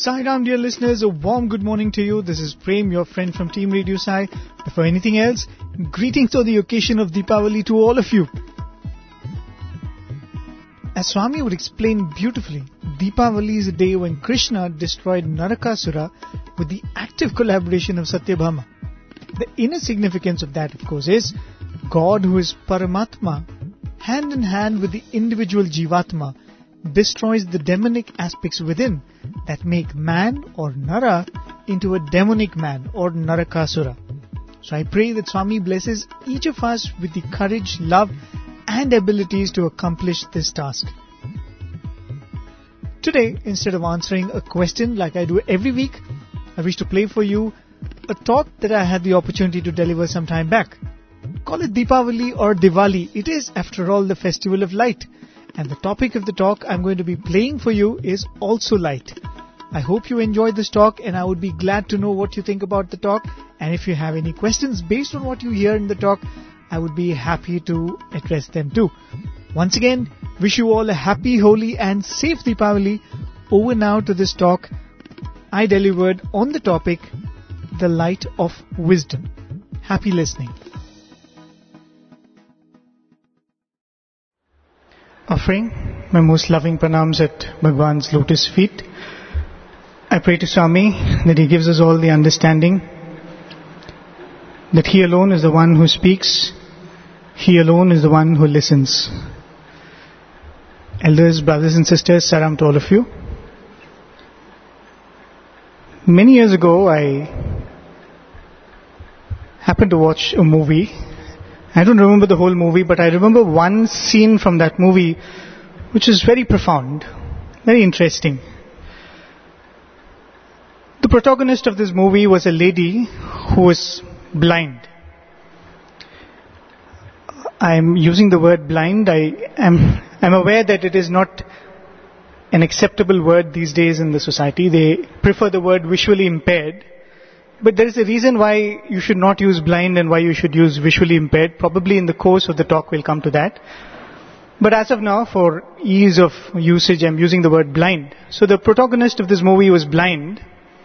Sai Ram, dear listeners, a warm good morning to you. This is Prem, your friend from Team Radio Sai. Before anything else, greetings on the occasion of Deepavali to all of you. As Swami would explain beautifully, Deepavali is a day when Krishna destroyed Narakasura with the active collaboration of Satyabhama. The inner significance of that, of course, is God, who is Paramatma, hand in hand with the individual Jivatma, destroys the demonic aspects within that make man or Nara into a demonic man or Narakasura. So I pray that Swami blesses each of us with the courage, love and abilities to accomplish this task. Today, instead of answering a question like I do every week, I wish to play for you a talk that I had the opportunity to deliver some time back. Call it Deepavali or Diwali. It is, after all, the festival of light. And the topic of the talk I'm going to be playing for you is also light. I hope you enjoyed this talk, and I would be glad to know what you think about the talk. And if you have any questions based on what you hear in the talk, I would be happy to address them too. Once again, wish you all a happy, holy and safe Deepavali. Over now to this talk I delivered on the topic, the light of wisdom. Happy listening. Offering my most loving pranams at Bhagwan's lotus feet. I pray to Swami that he gives us all the understanding that he alone is the one who speaks, he alone is the one who listens. Elders, brothers and sisters, salam to all of you. Many years ago, I happened to watch a movie. I don't remember the whole movie, but I remember one scene from that movie which is very profound, very interesting. The protagonist of this movie was a lady who was blind. I'm using the word blind. I'm aware that it is not an acceptable word these days in the society. They prefer the word visually impaired. But there is a reason why you should not use blind and why you should use visually impaired. Probably in the course of the talk we'll come to that. But as of now, for ease of usage, I'm using the word blind. So the protagonist of this movie was blind.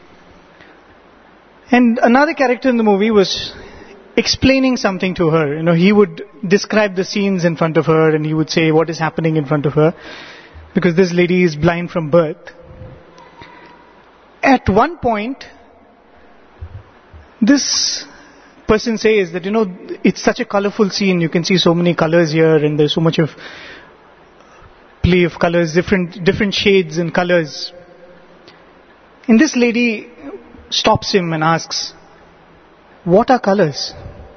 And another character in the movie was explaining something to her. You know, he would describe the scenes in front of her and he would say what is happening in front of her. Because this lady is blind from birth. At one point, this person says that, it's such a colorful scene. You can see so many colors here and there's so much of play of colors, different shades and colors. And this lady stops him and asks, what are colors?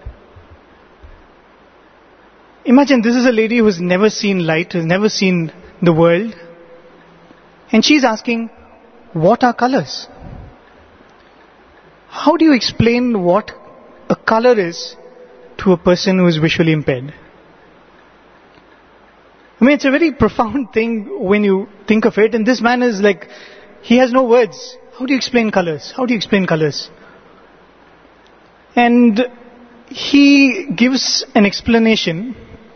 Imagine this is a lady who has never seen light, has never seen the world. And she's asking, what are colors? How do you explain what a color is to a person who is visually impaired? I mean, it's a very profound thing when you think of it. And this man is like, he has no words. How do you explain colors? How do you explain colors? And he gives an explanation,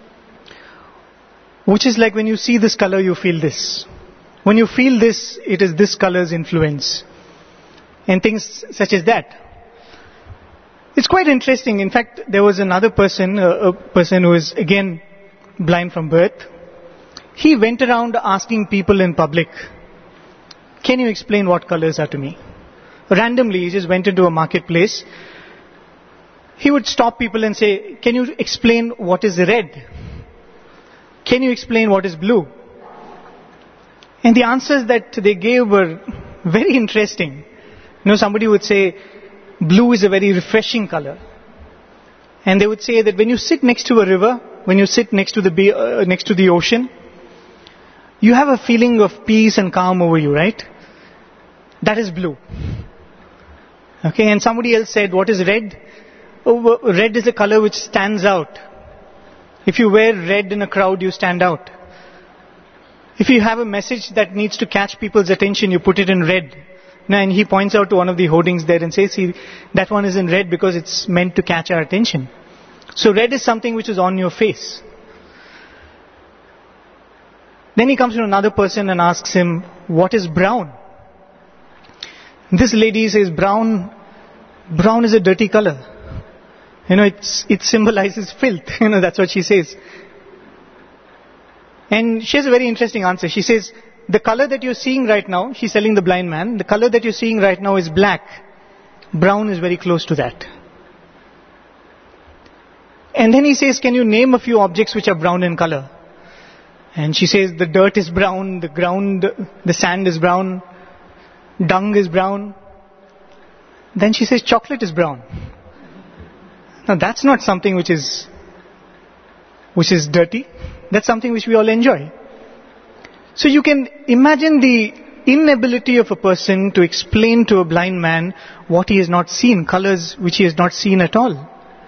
which is like when you see this color, you feel this. When you feel this, it is this color's influence. And things such as that. It's quite interesting. In fact, there was another person, a person who is again blind from birth. He went around asking people in public, can you explain what colors are to me? Randomly, he just went into a marketplace. He would stop people and say, can you explain what is red? Can you explain what is blue? And the answers that they gave were very interesting. Somebody would say, blue is a very refreshing color. And they would say that when you sit next to a river, when you sit next to the ocean, you have a feeling of peace and calm over you, right? That is blue. Okay, and somebody else said, what is red? Oh, red is a color which stands out. If you wear red in a crowd, you stand out. If you have a message that needs to catch people's attention, you put it in red. And he points out to one of the hoardings there and says, see, that one is in red because it's meant to catch our attention. So red is something which is on your face. Then he comes to another person and asks him, what is brown? This lady says brown is a dirty color. It symbolizes filth. That's what she says. And she has a very interesting answer. She says, the color that you're seeing right now, she's telling the blind man, the color that you're seeing right now is black. Brown is very close to that. And then he says, can you name a few objects which are brown in color? And she says, the dirt is brown, the sand is brown, dung is brown. Then she says, chocolate is brown. Now that's not something which is dirty. That's something which we all enjoy. So you can imagine the inability of a person to explain to a blind man what he has not seen, colors which he has not seen at all.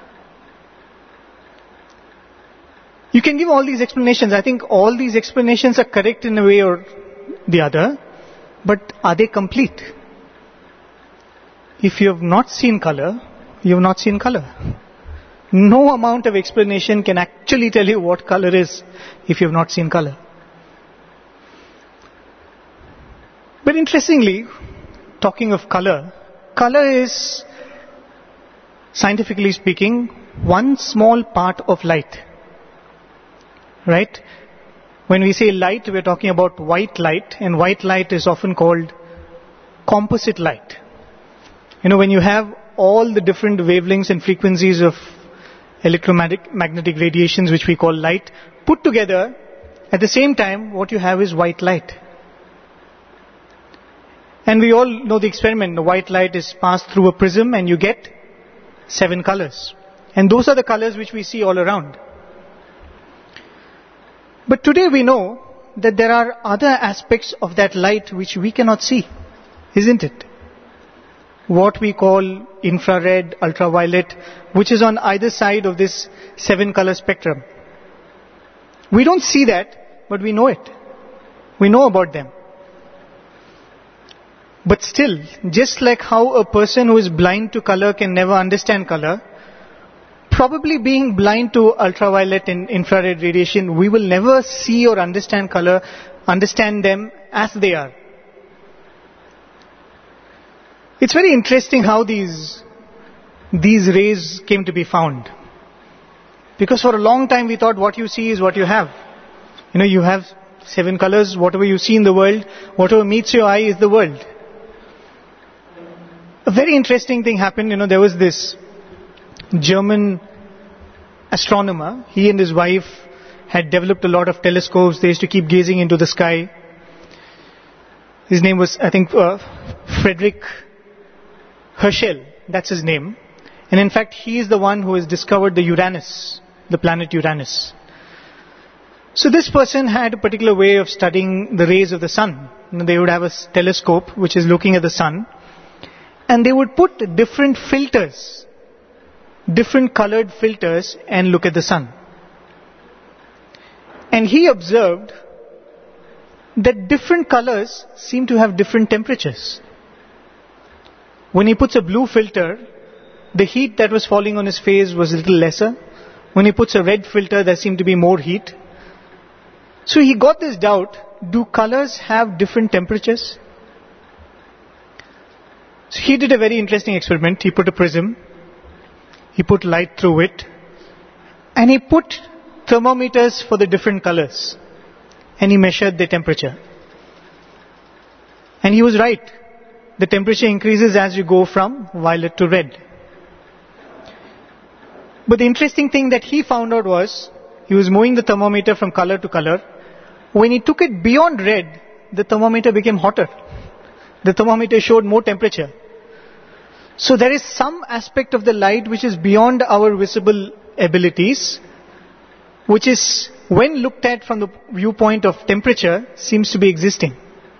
You can give all these explanations. I think all these explanations are correct in a way or the other, but are they complete? If you have not seen color, you have not seen color. No amount of explanation can actually tell you what color is if you have not seen color. But interestingly, talking of color is, scientifically speaking, one small part of light. Right? When we say light, we're talking about white light, and white light is often called composite light. When you have all the different wavelengths and frequencies of electromagnetic radiations, which we call light, put together, at the same time, what you have is white light. And we all know the experiment. The white light is passed through a prism and you get 7 colors. And those are the colors which we see all around. But today we know that there are other aspects of that light which we cannot see, isn't it? What we call infrared, ultraviolet, which is on either side of this 7 color spectrum. We don't see that, but we know it. We know about them. But still, just like how a person who is blind to color can never understand color, probably being blind to ultraviolet and infrared radiation, we will never see or understand color, understand them as they are. It's very interesting how these rays came to be found. Because for a long time we thought what you see is what you have. You have 7 colors, whatever you see in the world, whatever meets your eye is the world. A very interesting thing happened. There was this German astronomer. He and his wife had developed a lot of telescopes. They used to keep gazing into the sky. His name was, I think, Friedrich Herschel. That's his name. And in fact, he is the one who has discovered the planet Uranus. So this person had a particular way of studying the rays of the sun. They would have a telescope which is looking at the sun. And they would put different filters, different colored filters, and look at the sun. And he observed that different colors seem to have different temperatures. When he puts a blue filter, the heat that was falling on his face was a little lesser. When he puts a red filter, there seemed to be more heat. So he got this doubt, do colors have different temperatures? So he did a very interesting experiment. He put a prism, he put light through it, and he put thermometers for the different colors, and he measured the temperature. And he was right. The temperature increases as you go from violet to red. But the interesting thing that he found out was, he was moving the thermometer from color to color. When he took it beyond red, the thermometer became hotter. The thermometer showed more temperature. So there is some aspect of the light which is beyond our visible abilities, which is, when looked at from the viewpoint of temperature, seems to be existing.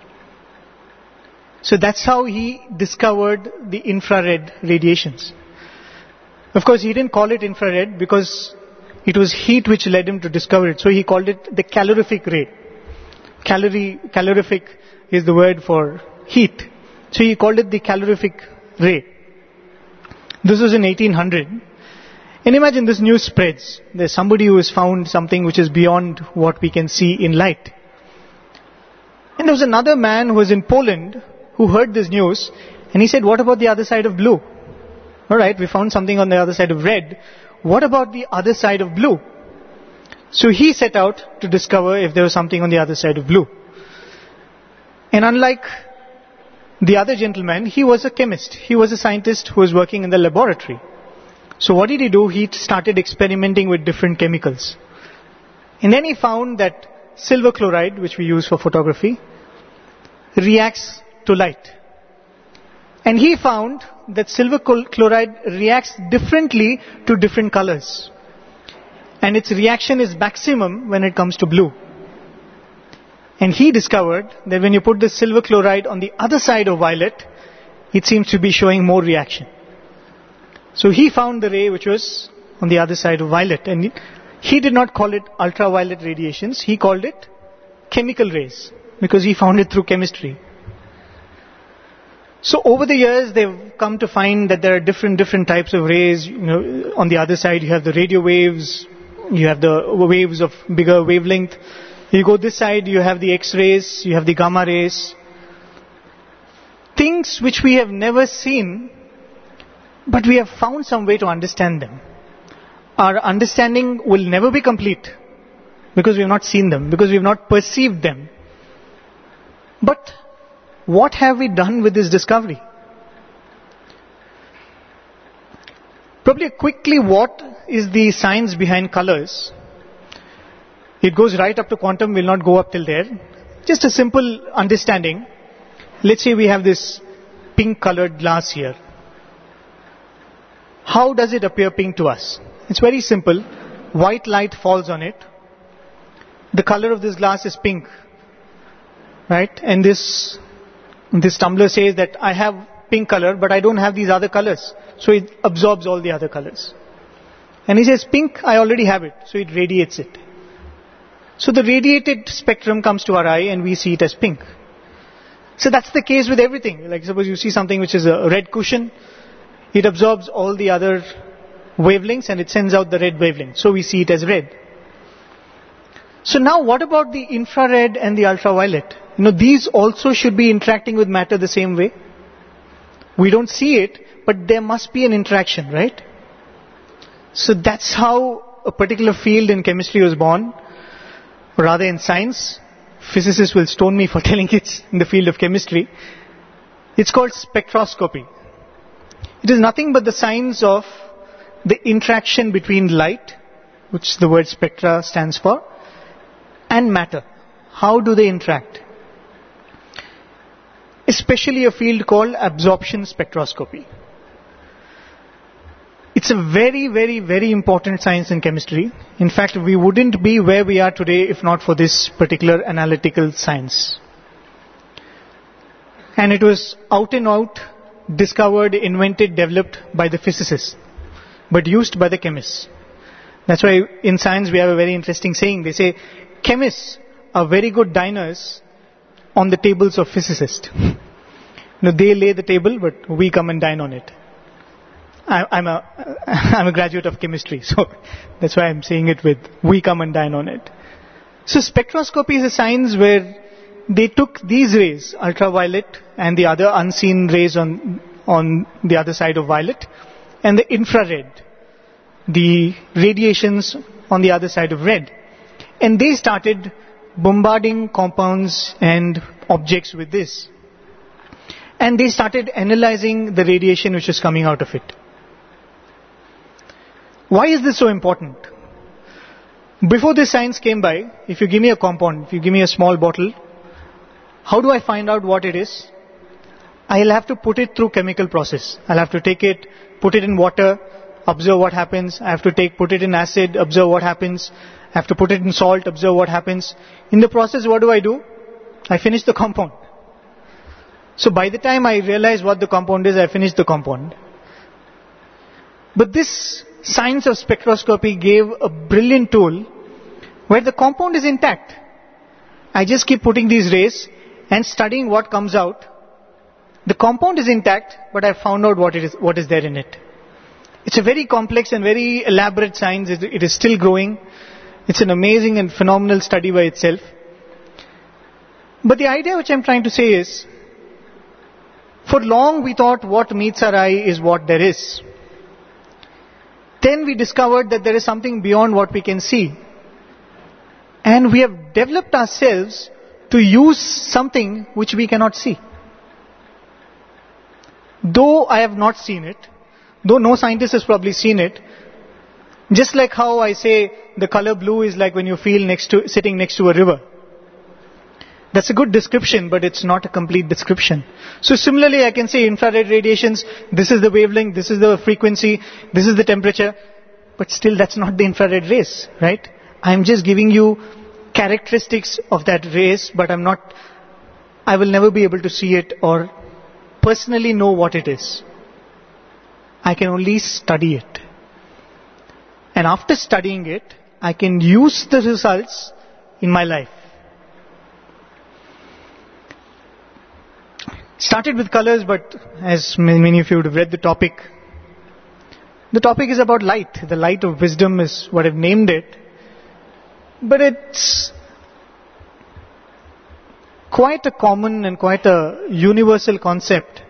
So that's how he discovered the infrared radiations. Of course, he didn't call it infrared because it was heat which led him to discover it. So he called it the calorific ray. Calorific is the word for heat. So he called it the calorific ray. This was in 1800. And imagine this news spreads. There's somebody who has found something which is beyond what we can see in light. And there was another man who was in Poland who heard this news, And he said, what about the other side of blue? Alright, we found something on the other side of red. What about the other side of blue? So he set out to discover if there was something on the other side of blue. And unlike the other gentleman, he was a chemist. He was a scientist who was working in the laboratory. So what did he do? He started experimenting with different chemicals. And then he found that silver chloride, which we use for photography, reacts to light. And he found that silver chloride reacts differently to different colors. And its reaction is maximum when it comes to blue. And he discovered that when you put the silver chloride on the other side of violet, it seems to be showing more reaction. So he found the ray which was on the other side of violet. And he did not call it ultraviolet radiations, he called it chemical rays, because he found it through chemistry. So over the years, they've come to find that there are different types of rays. On the other side, you have the radio waves, you have the waves of bigger wavelength. You go this side, you have the X-rays, you have the gamma rays. Things which we have never seen, but we have found some way to understand them. Our understanding will never be complete because we have not seen them, because we have not perceived them. But what have we done with this discovery? Probably quickly, what is the science behind colors? It goes right up to quantum, we'll not go up till there. Just a simple understanding. Let's say we have this pink colored glass here. How does it appear pink to us? It's very simple. White light falls on it. The color of this glass is pink. Right? And this tumbler says that I have pink color, but I don't have these other colors. So it absorbs all the other colors. And he says, pink, I already have it. So it radiates it. So the radiated spectrum comes to our eye and we see it as pink. So that's the case with everything. Like suppose you see something which is a red cushion, it absorbs all the other wavelengths and it sends out the red wavelength. So we see it as red. So now what about the infrared and the ultraviolet? These also should be interacting with matter the same way. We don't see it, but there must be an interaction, right? So that's how a particular field in chemistry was born. Or rather in science. Physicists will stone me for telling it's in the field of chemistry. It's called spectroscopy. It is nothing but the science of the interaction between light, which the word spectra stands for, and matter. How do they interact? Especially a field called absorption spectroscopy. It's a very, very, very important science in chemistry. In fact, we wouldn't be where we are today if not for this particular analytical science. And it was out and out discovered, invented, developed by the physicists, but used by the chemists. That's why in science we have a very interesting saying. They say, chemists are very good diners on the tables of physicists. They lay the table, but we come and dine on it. I'm a graduate of chemistry, so that's why I'm saying it with we come and dine on it. So spectroscopy is a science where they took these rays, ultraviolet and the other unseen rays on the other side of violet, and the infrared, the radiations on the other side of red. And they started bombarding compounds and objects with this. And they started analyzing the radiation which was coming out of it. Why is this so important? Before this science came by, if you give me a compound, if you give me a small bottle, how do I find out what it is? I'll have to put it through chemical process. I'll have to take it, put it in water, observe what happens. I have to put it in acid, observe what happens. I have to put it in salt, observe what happens. In the process, what do? I finish the compound. So by the time I realize what the compound is, I finish the compound. But this science of spectroscopy gave a brilliant tool where the compound is intact. I just keep putting these rays and studying what comes out. The compound is intact, but I found out what is there in it. It's a very complex and very elaborate science. It is still growing. It's an amazing and phenomenal study by itself. But the idea which I'm trying to say is, For long we thought what meets our eye is what there is. Then we discovered that there is something beyond what we can see. And we have developed ourselves to use something which we cannot see. Though I have not seen it, though no scientist has probably seen it, just like how I say the color blue is like when you feel sitting next to a river. That's a good description, but it's not a complete description. So similarly, I can say infrared radiations, this is the wavelength, this is the frequency, this is the temperature, but still that's not the infrared rays, right? I'm just giving you characteristics of that rays, but I will never be able to see it or personally know what it is. I can only study it. And after studying it, I can use the results in my life. Started with colors, but as many of you would have read the topic is about light. The light of wisdom is what I've named it. But it's quite a common and quite a universal concept.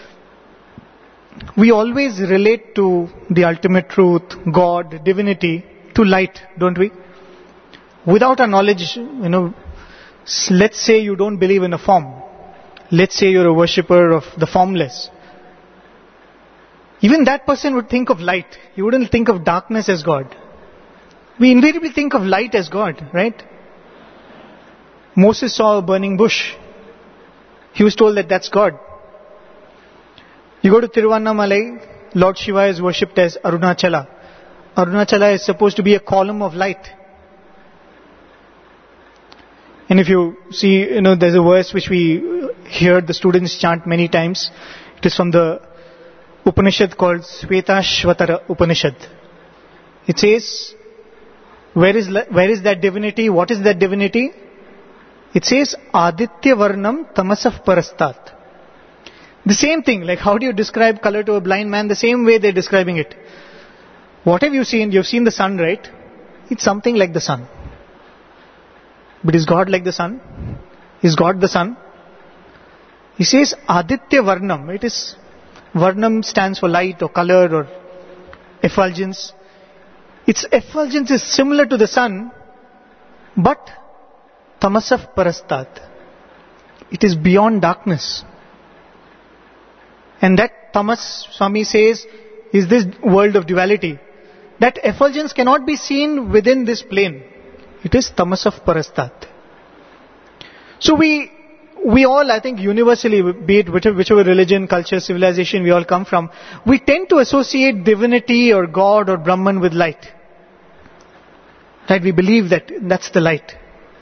We always relate to the ultimate truth, God, divinity, to light, don't we? Without our knowledge, let's say you don't believe in a form. Let's say you're a worshipper of the formless. Even that person would think of light. He wouldn't think of darkness as God. We invariably think of light as God, right? Moses saw a burning bush. He was told that that's God. You go to Tiruvannamalai, Lord Shiva is worshipped as Arunachala. Arunachala is supposed to be a column of light. And if you see, there's a verse which we hear the students chant many times. It is from the Upanishad called Shvetashvatara Upanishad. It says, where is that divinity? What is that divinity? It says, Aditya Varnam Tamasaf Parastat. The same thing, like how do you describe color to a blind man? The same way they're describing it. What have you seen? You've seen the sun, right? It's something like the sun. But is God like the sun? Is God the sun? He says Aditya Varnam. It is, Varnam stands for light or color or effulgence. Its effulgence is similar to the sun, but Tamasaf Parastat. It is beyond darkness. And that Tamas, Swami says, is this world of duality. That effulgence cannot be seen within this plane. It is Tamasaf Parastat. So we all, I think universally, be it whichever religion, culture, civilization we all come from, we tend to associate divinity or God or Brahman with light. Right? We believe that that's the light.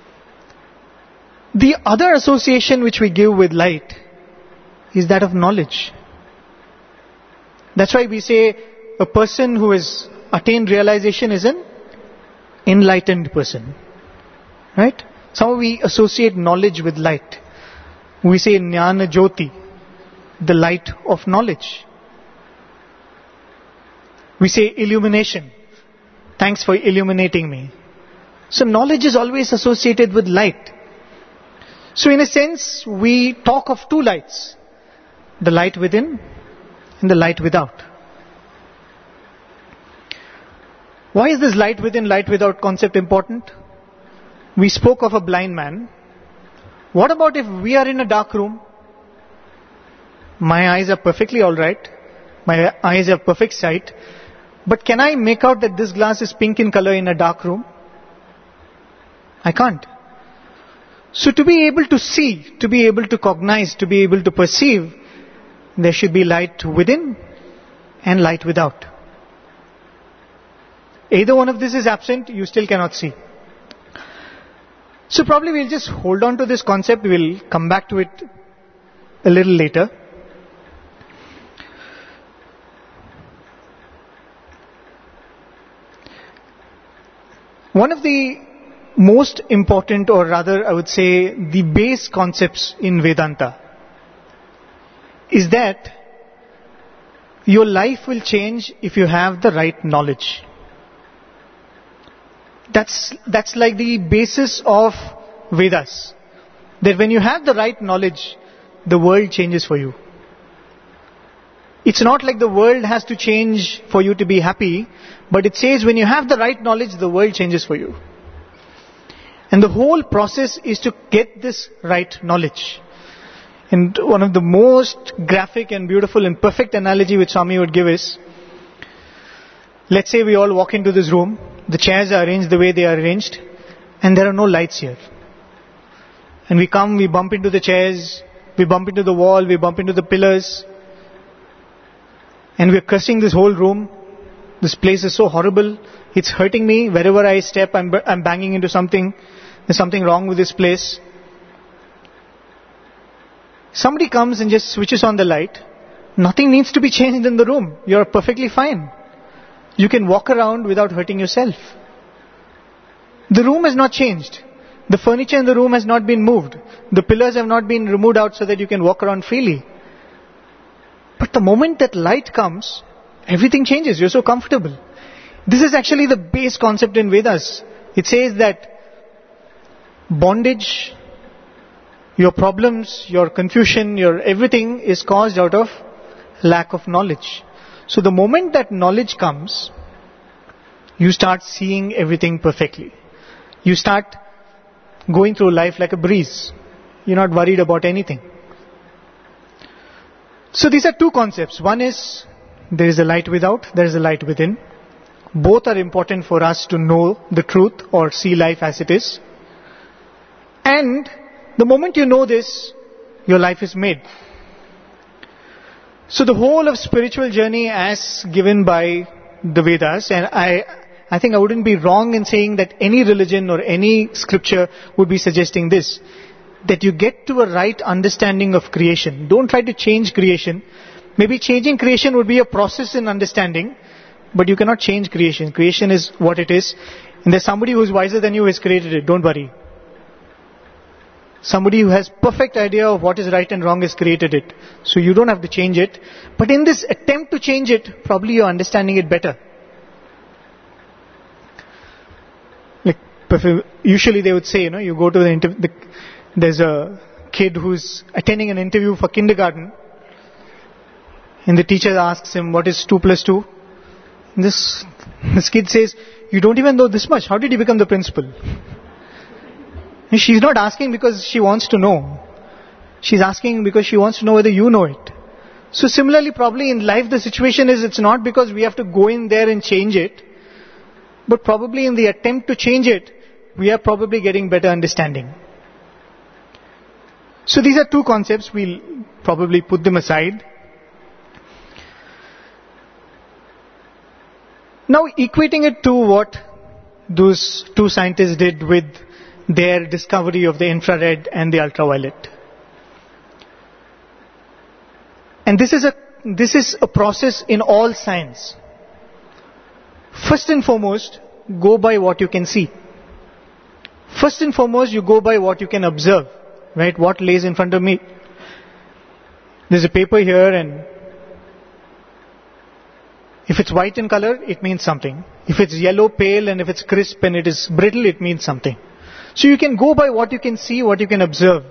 The other association which we give with light is that of knowledge. That's why we say a person who has attained realization is an enlightened person. Right? Somehow we associate knowledge with light. We say Jnana Jyoti, the light of knowledge. We say illumination. Thanks for illuminating me. So knowledge is always associated with light. So in a sense, we talk of two lights. The light within and the light without. Why is this light within, light without concept important? We spoke of a blind man. What about if we are in a dark room? My eyes are perfectly alright. My eyes have perfect sight. But can I make out that this glass is pink in color in a dark room? I can't. So to be able to see, to be able to cognize, to be able to perceive, there should be light within and light without. Either one of this is absent, you still cannot see. So probably we'll just hold on to this concept. We'll come back to it a little later. One of the most important, or rather I would say the base concepts in Vedanta, is that your life will change if you have the right knowledge. That's like the basis of Vedas. That when you have the right knowledge, the world changes for you. It's not like the world has to change for you to be happy, but it says when you have the right knowledge, the world changes for you. And the whole process is to get this right knowledge. And one of the most graphic and beautiful and perfect analogy which Swami would give is, let's say we all walk into this room, the chairs are arranged the way they are arranged, and there are no lights here. And we come, we bump into the chairs, we bump into the wall, we bump into the pillars, and we're cursing this whole room. This place is so horrible, it's hurting me. Wherever I step, I'm banging into something. There's something wrong with this place. Somebody comes and just switches on the light. Nothing needs to be changed in the room. You're perfectly fine. You can walk around without hurting yourself. The room has not changed. The furniture in the room has not been moved. The pillars have not been removed out so that you can walk around freely. But the moment that light comes, everything changes. You're so comfortable. This is actually the base concept in Vedas. It says that bondage, your problems, your confusion, your everything is caused out of lack of knowledge. So the moment that knowledge comes, you start seeing everything perfectly. You start going through life like a breeze. You're not worried about anything. So these are two concepts. One is, there is a light without, there is a light within. Both are important for us to know the truth or see life as it is. And the moment you know this, your life is made. So the whole of spiritual journey as given by the Vedas, and I think I wouldn't be wrong in saying that any religion or any scripture would be suggesting this, that you get to a right understanding of creation. Don't try to change creation. Maybe changing creation would be a process in understanding, but you cannot change creation. Creation is what it is, and there's somebody who is wiser than you who has created it. Don't worry. Somebody who has perfect idea of what is right and wrong has created it. So you don't have to change it. But in this attempt to change it, probably you're understanding it better. Like, usually they would say, you go to the interview, there's a kid who's attending an interview for kindergarten, and the teacher asks him, what is 2 plus 2? And this kid says, you don't even know this much. How did you become the principal? And she's not asking because she wants to know. She's asking because she wants to know whether you know it. So similarly, probably in life the situation is, it's not because we have to go in there and change it, but probably in the attempt to change it, we are probably getting better understanding. So these are two concepts. We'll probably put them aside. Now equating it to what those two scientists did with their discovery of the infrared and the ultraviolet. And this is a process in all science. First and foremost, go by what you can see. First and foremost, you go by what you can observe, right? What lays in front of me. There's a paper here, and if it's white in color, it means something. If it's yellow, pale, and if it's crisp and it is brittle, it means something. So you can go by what you can see, what you can observe.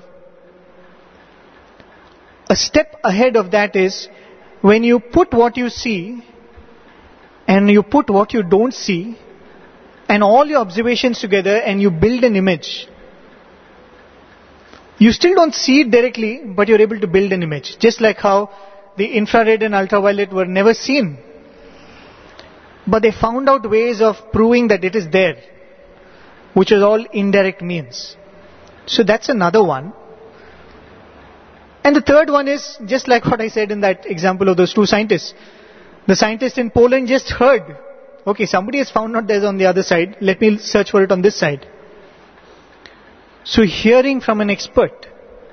A step ahead of that is, when you put what you see and you put what you don't see and all your observations together and you build an image. You still don't see it directly, but you're able to build an image. Just like how the infrared and ultraviolet were never seen, but they found out ways of proving that it is there, which is all indirect means. So that's another one. And the third one is, just like what I said in that example of those two scientists. The scientist in Poland just heard, okay, somebody has found out there's on the other side, let me search for it on this side. So hearing from an expert.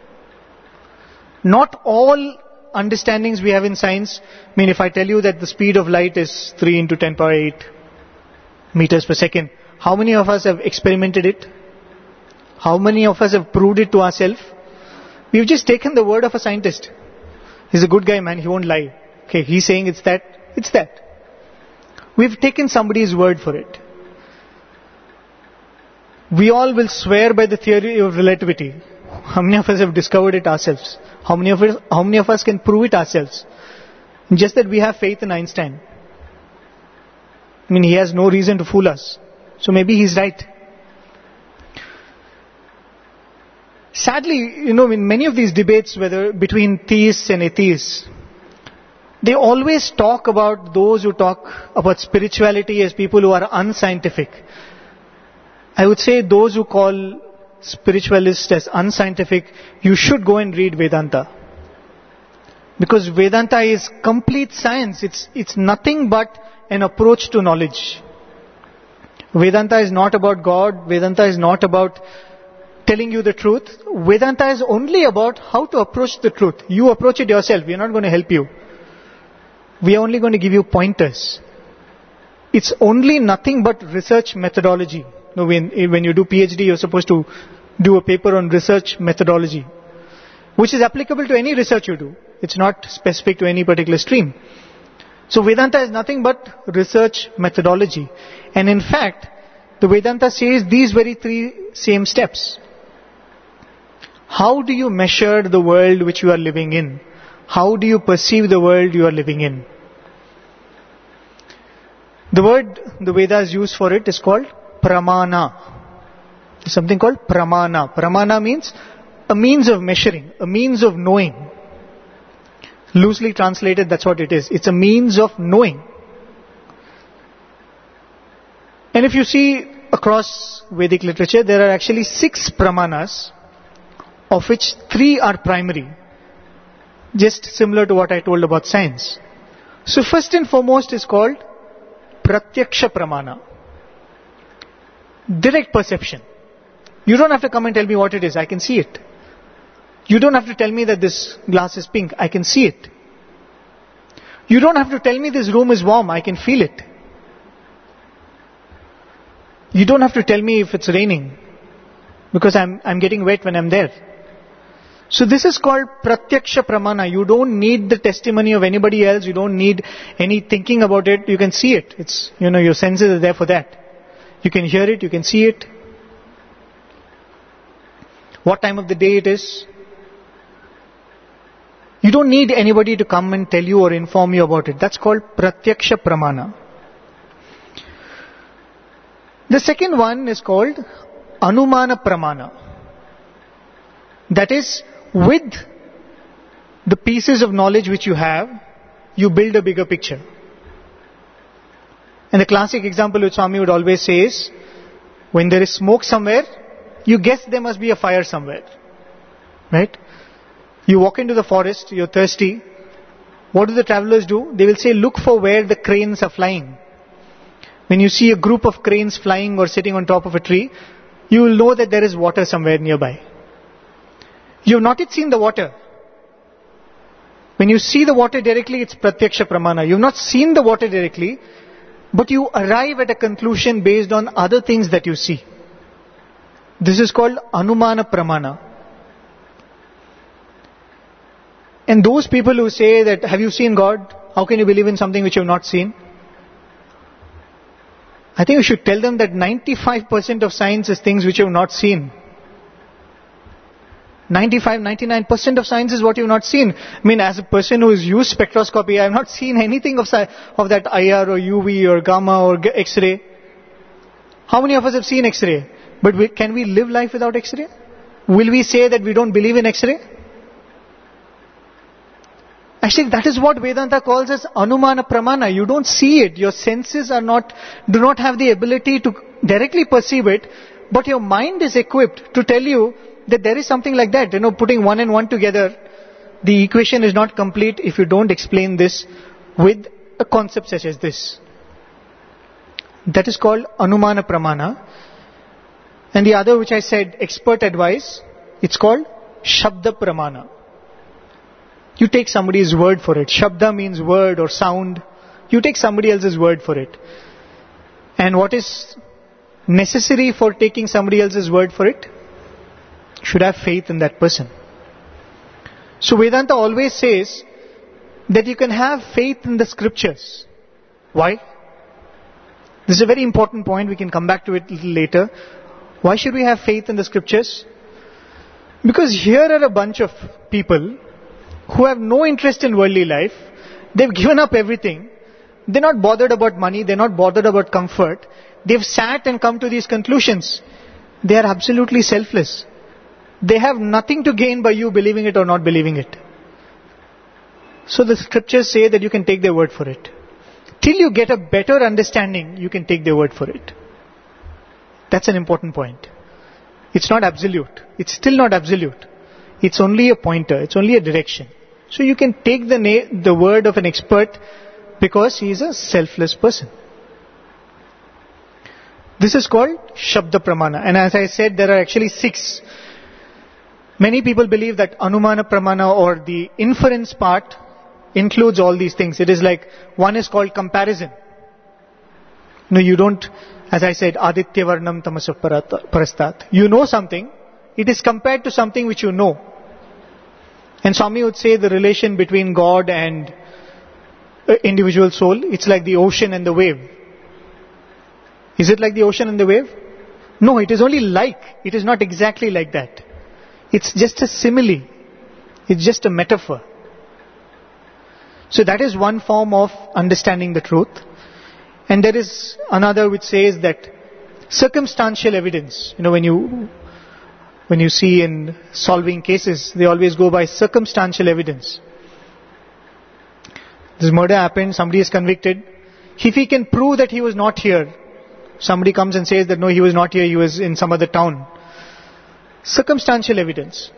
Not all understandings we have in science, if I tell you that the speed of light is 3 into 10 power 8 meters per second, how many of us have experimented it? How many of us have proved it to ourselves? We've just taken the word of a scientist. He's a good guy, man, he won't lie. Okay, he's saying it's that, it's that. We've taken somebody's word for it. We all will swear by the theory of relativity. How many of us have discovered it ourselves? How many of us can prove it ourselves? Just that we have faith in Einstein. I mean, he has no reason to fool us. So maybe he's right. Sadly, in many of these debates, whether between theists and atheists, they always talk about those who talk about spirituality as people who are unscientific. I would say those who call spiritualists as unscientific, you should go and read Vedanta. Because Vedanta is complete science. It's nothing but an approach to knowledge. Vedanta is not about God. Vedanta is not about telling you the truth. Vedanta is only about how to approach the truth. You approach it yourself. We are not going to help you. We are only going to give you pointers. It's only nothing but research methodology. When you do PhD, you're supposed to do a paper on research methodology, which is applicable to any research you do. It's not specific to any particular stream. So Vedanta is nothing but research methodology. And in fact, the Vedanta says these very three same steps. How do you measure the world which you are living in? How do you perceive the world you are living in? The word the Vedas use for it is called pramana. There's something called pramana. Pramana means a means of measuring, a means of knowing. Loosely translated, that's what it is. It's a means of knowing. And if you see across Vedic literature, there are actually 6 pramanas, of which 3 are primary. Just similar to what I told about science. So first and foremost is called Pratyaksha Pramana. Direct perception. You don't have to come and tell me what it is, I can see it. You don't have to tell me that this glass is pink, I can see it. You don't have to tell me this room is warm, I can feel it. You don't have to tell me if it's raining, because I'm getting wet when I'm there. So this is called Pratyaksha Pramana. You don't need the testimony of anybody else, you don't need any thinking about it, you can see it. It's, your senses are there for that. You can hear it, you can see it. What time of the day it is. You don't need anybody to come and tell you or inform you about it. That's called Pratyaksha Pramana. The second one is called Anumana Pramana. That is, with the pieces of knowledge which you have, you build a bigger picture. And the classic example which Swami would always say is, when there is smoke somewhere, you guess there must be a fire somewhere. Right? You walk into the forest, you're thirsty. What do the travelers do? They will say, look for where the cranes are flying. When you see a group of cranes flying or sitting on top of a tree, you will know that there is water somewhere nearby. You have not yet seen the water. When you see the water directly, it's Pratyaksha Pramana. You have not seen the water directly, but you arrive at a conclusion based on other things that you see. This is called Anumana Pramana. And those people who say that, have you seen God? How can you believe in something which you have not seen? I think we should tell them that 95% of science is things which you have not seen. 99% of science is what you have not seen. I mean, as a person who has used spectroscopy, I have not seen anything of that IR or UV or gamma or X-ray. How many of us have seen X-ray? But can we live life without X-ray? Will we say that we don't believe in X-ray? Actually, that is what Vedanta calls as Anumana Pramana. You don't see it. Your senses do not have the ability to directly perceive it, but your mind is equipped to tell you that there is something like that. Putting 1 and 1 together, the equation is not complete if you don't explain this with a concept such as this. That is called Anumana Pramana. And the other, which I said, expert advice, it's called Shabda Pramana. You take somebody's word for it. Shabda means word or sound. You take somebody else's word for it. And what is necessary for taking somebody else's word for it? You should have faith in that person. So Vedanta always says that you can have faith in the scriptures. Why? This is a very important point. We can come back to it a little later. Why should we have faith in the scriptures? Because here are a bunch of people who have no interest in worldly life. They've given up everything. They're not bothered about money. They're not bothered about comfort. They've sat and come to these conclusions. They are absolutely selfless. They have nothing to gain by you believing it or not believing it. So the scriptures say that you can take their word for it. Till you get a better understanding, you can take their word for it. That's an important point. It's not absolute. It's still not absolute. It's only a pointer. It's only a direction. So you can take the word of an expert because he is a selfless person. This is called Shabda Pramana. And as I said, there are actually 6. Many people believe that Anumana Pramana or the inference part includes all these things. It is like, one is called comparison. No, you don't, as I said, Aditya Varnam Tamasya Parastat. You know something, it is compared to something which you know. And Swami would say the relation between God and individual soul, it's like the ocean and the wave. Is it like the ocean and the wave? No, it is only like. It is not exactly like that. It's just a simile. It's just a metaphor. So that is one form of understanding the truth. And there is another which says that circumstantial evidence, when you see in solving cases, they always go by circumstantial evidence. This murder happened, somebody is convicted. If he can prove that he was not here, somebody comes and says that no, he was not here, he was in some other town. Circumstantial evidence.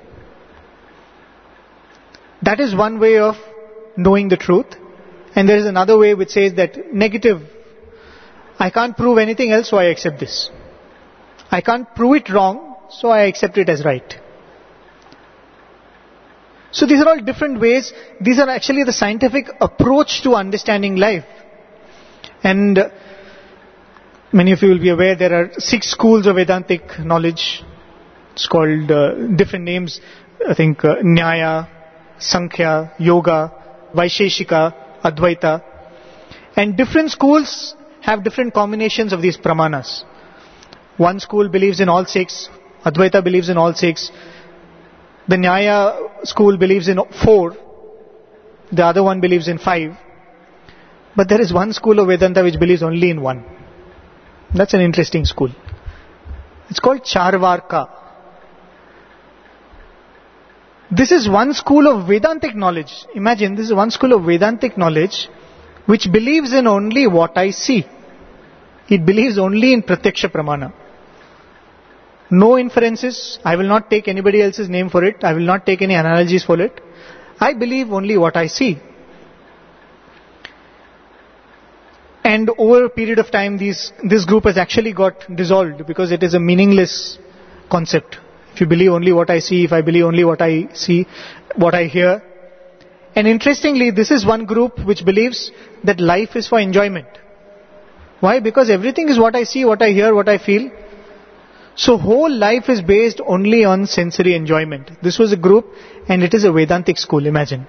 That is one way of knowing the truth. And there is another way which says that negative. I can't prove anything else, so I accept this. I can't prove it wrong, so I accept it as right. So these are all different ways. These are actually the scientific approach to understanding life. And many of you will be aware there are 6 schools of Vedantic knowledge. It's called different names. I think Nyaya, Sankhya, Yoga, Vaisheshika, Advaita. And different schools have different combinations of these pramanas. One school believes in all 6. Advaita believes in all 6. The Nyaya school believes in 4. The other one believes in 5. But there is one school of Vedanta which believes only in 1. That's an interesting school. It's called Charvarka. This is one school of Vedantic knowledge. Imagine, this is one school of Vedantic knowledge which believes in only what I see. It believes only in Pratyaksha Pramana. No inferences. I will not take anybody else's name for it. I will not take any analogies for it. I believe only what I see. And over a period of time, this group has actually got dissolved because it is a meaningless concept. If you believe only what I see, if I believe only what I see, what I hear. And interestingly, this is one group which believes that life is for enjoyment. Why? Because everything is what I see, what I hear, what I feel. So whole life is based only on sensory enjoyment. This was a group and it is a Vedantic school, imagine.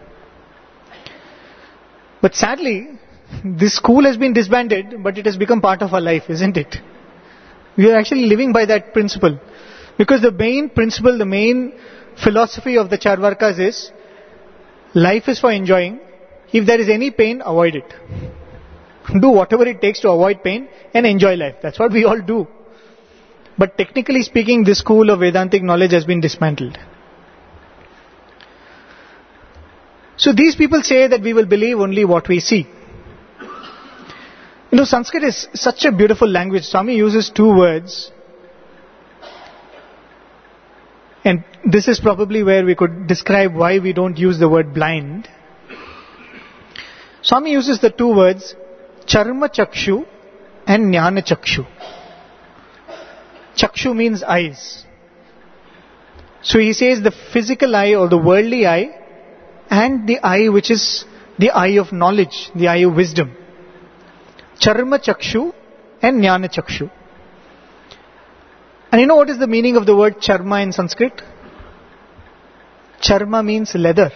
But sadly, this school has been disbanded, but it has become part of our life, isn't it? We are actually living by that principle. Because the main principle, the main philosophy of the Charvarkas is, life is for enjoying. If there is any pain, avoid it. Do whatever it takes to avoid pain and enjoy life. That's what we all do. But technically speaking, this school of Vedantic knowledge has been dismantled. So these people say that we will believe only what we see. Sanskrit is such a beautiful language. Swami uses 2 words. And this is probably where we could describe why we don't use the word blind. Swami uses the 2 words, Charma Chakshu and Jnana Chakshu. Chakshu means eyes. So he says the physical eye or the worldly eye and the eye which is the eye of knowledge, the eye of wisdom. Charma Chakshu and Jnana Chakshu. And you know what is the meaning of the word charma in Sanskrit? Charma means leather.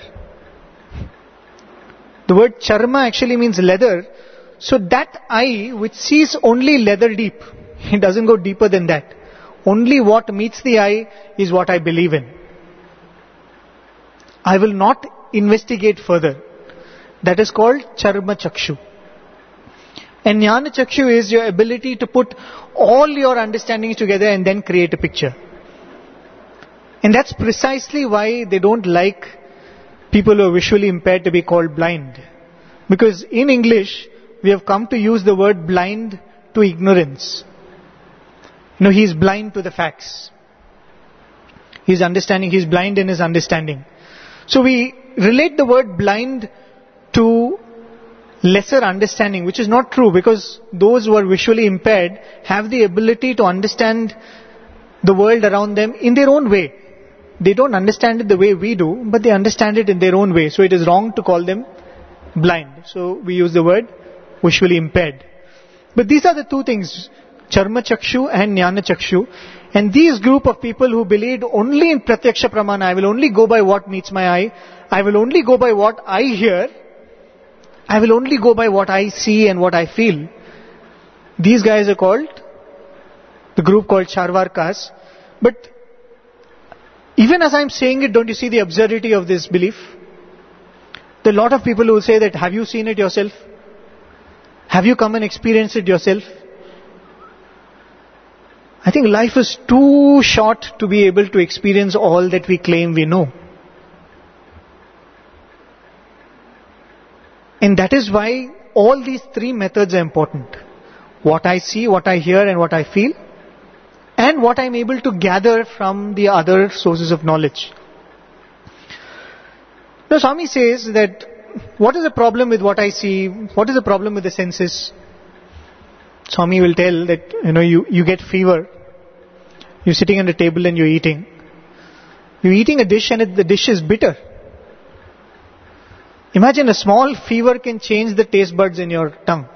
The word charma actually means leather. So that eye which sees only leather deep, it doesn't go deeper than that. Only what meets the eye is what I believe in. I will not investigate further. That is called Charma Chakshu. And Jnana Chakshu is your ability to put all your understandings together and then create a picture. And that's precisely why they don't like people who are visually impaired to be called blind. Because in English, we have come to use the word blind to ignorance. He's blind to the facts. He's blind in his understanding. So we relate the word blind to lesser understanding, which is not true, because those who are visually impaired have the ability to understand the world around them in their own way. They don't understand it the way we do, but they understand it in their own way. So it is wrong to call them blind. So we use the word visually impaired. But these are the two things, Charma Chakshu and Jnana Chakshu. And these group of people who believed only in Pratyaksha Pramana, I will only go by what meets my eye, I will only go by what I hear, I will only go by what I see and what I feel. These guys are called, the group called Charvarkas. But even as I'm saying it, don't you see the absurdity of this belief? There are a lot of people who will say that, have you seen it yourself? Have you come and experienced it yourself? I think life is too short to be able to experience all that we claim we know. And that is why all these three methods are important. What I see, what I hear, and what I feel, and what I'm able to gather from the other sources of knowledge. Now Swami says that, what is the problem with what I see? What is the problem with the senses? Swami will tell that, you get fever. You're sitting at a table and you're eating. You're eating a dish and the dish is bitter. Imagine a small fever can change the taste buds in your tongue.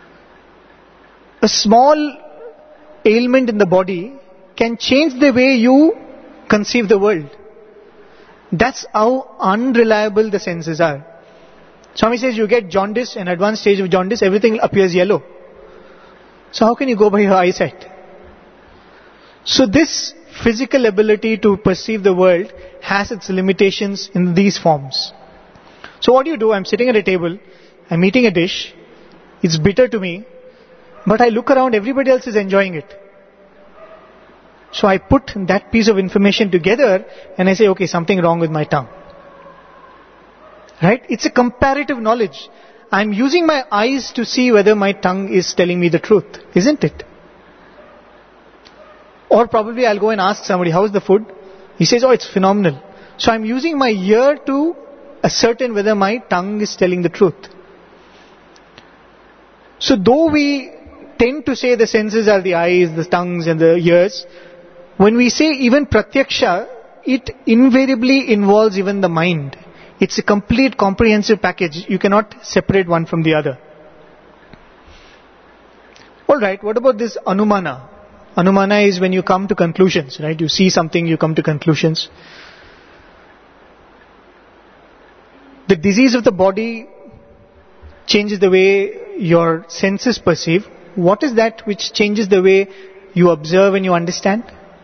A small ailment in the body can change the way you conceive the world. That's how unreliable the senses are. Swami says you get jaundice, an advanced stage of jaundice, everything appears yellow. So how can you go by your eyesight? So this physical ability to perceive the world has its limitations in these forms. So what do? I'm sitting at a table, I'm eating a dish, it's bitter to me, but I look around, everybody else is enjoying it. So I put that piece of information together and I say, okay, something wrong with my tongue. Right? It's a comparative knowledge. I'm using my eyes to see whether my tongue is telling me the truth, isn't it? Or probably I'll go and ask somebody, how's the food? He says, oh, it's phenomenal. So I'm using my ear to ascertain whether my tongue is telling the truth. So though we tend to say the senses are the eyes, the tongues and the ears, when we say even pratyaksha, it invariably involves even the mind. It's a complete comprehensive package. You cannot separate one from the other. Alright, what about this anumana? Anumana is when you come to conclusions, right? You see something, you come to conclusions. The disease of the body changes the way your senses perceive. What is that which changes the way you observe and you understand?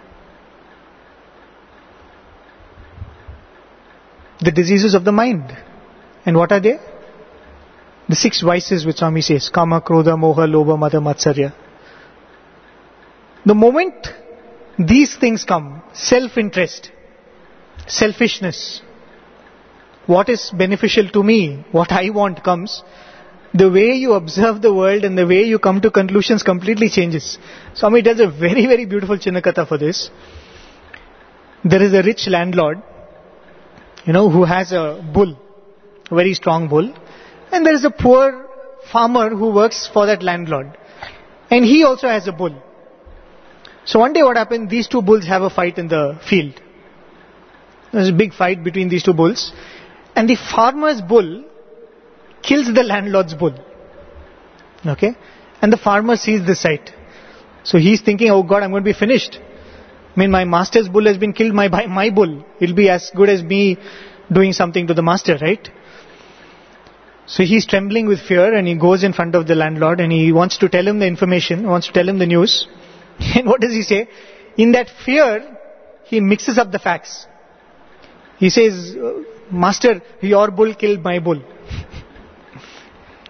The diseases of the mind. And what are they? The 6 vices which Swami says. Kama, Krodha, Moha, Lobha, Mada, Matsarya. The moment these things come, self-interest, selfishness, what is beneficial to me, what I want comes, the way you observe the world and the way you come to conclusions completely changes. Swami does a very, very beautiful Chinnakatha for this. There is a rich landlord, who has a bull, a very strong bull. And there is a poor farmer who works for that landlord. And he also has a bull. So one day what happened, these 2 bulls have a fight in the field. There's a big fight between these 2 bulls. And the farmer's bull kills the landlord's bull. Okay? And the farmer sees this sight. So he's thinking, oh God, I'm going to be finished. My master's bull has been killed by my bull. It'll be as good as me doing something to the master, right? So he's trembling with fear and he goes in front of the landlord and he wants to tell him the information, wants to tell him the news. And what does he say? In that fear, he mixes up the facts. He says, Master, your bull killed my bull.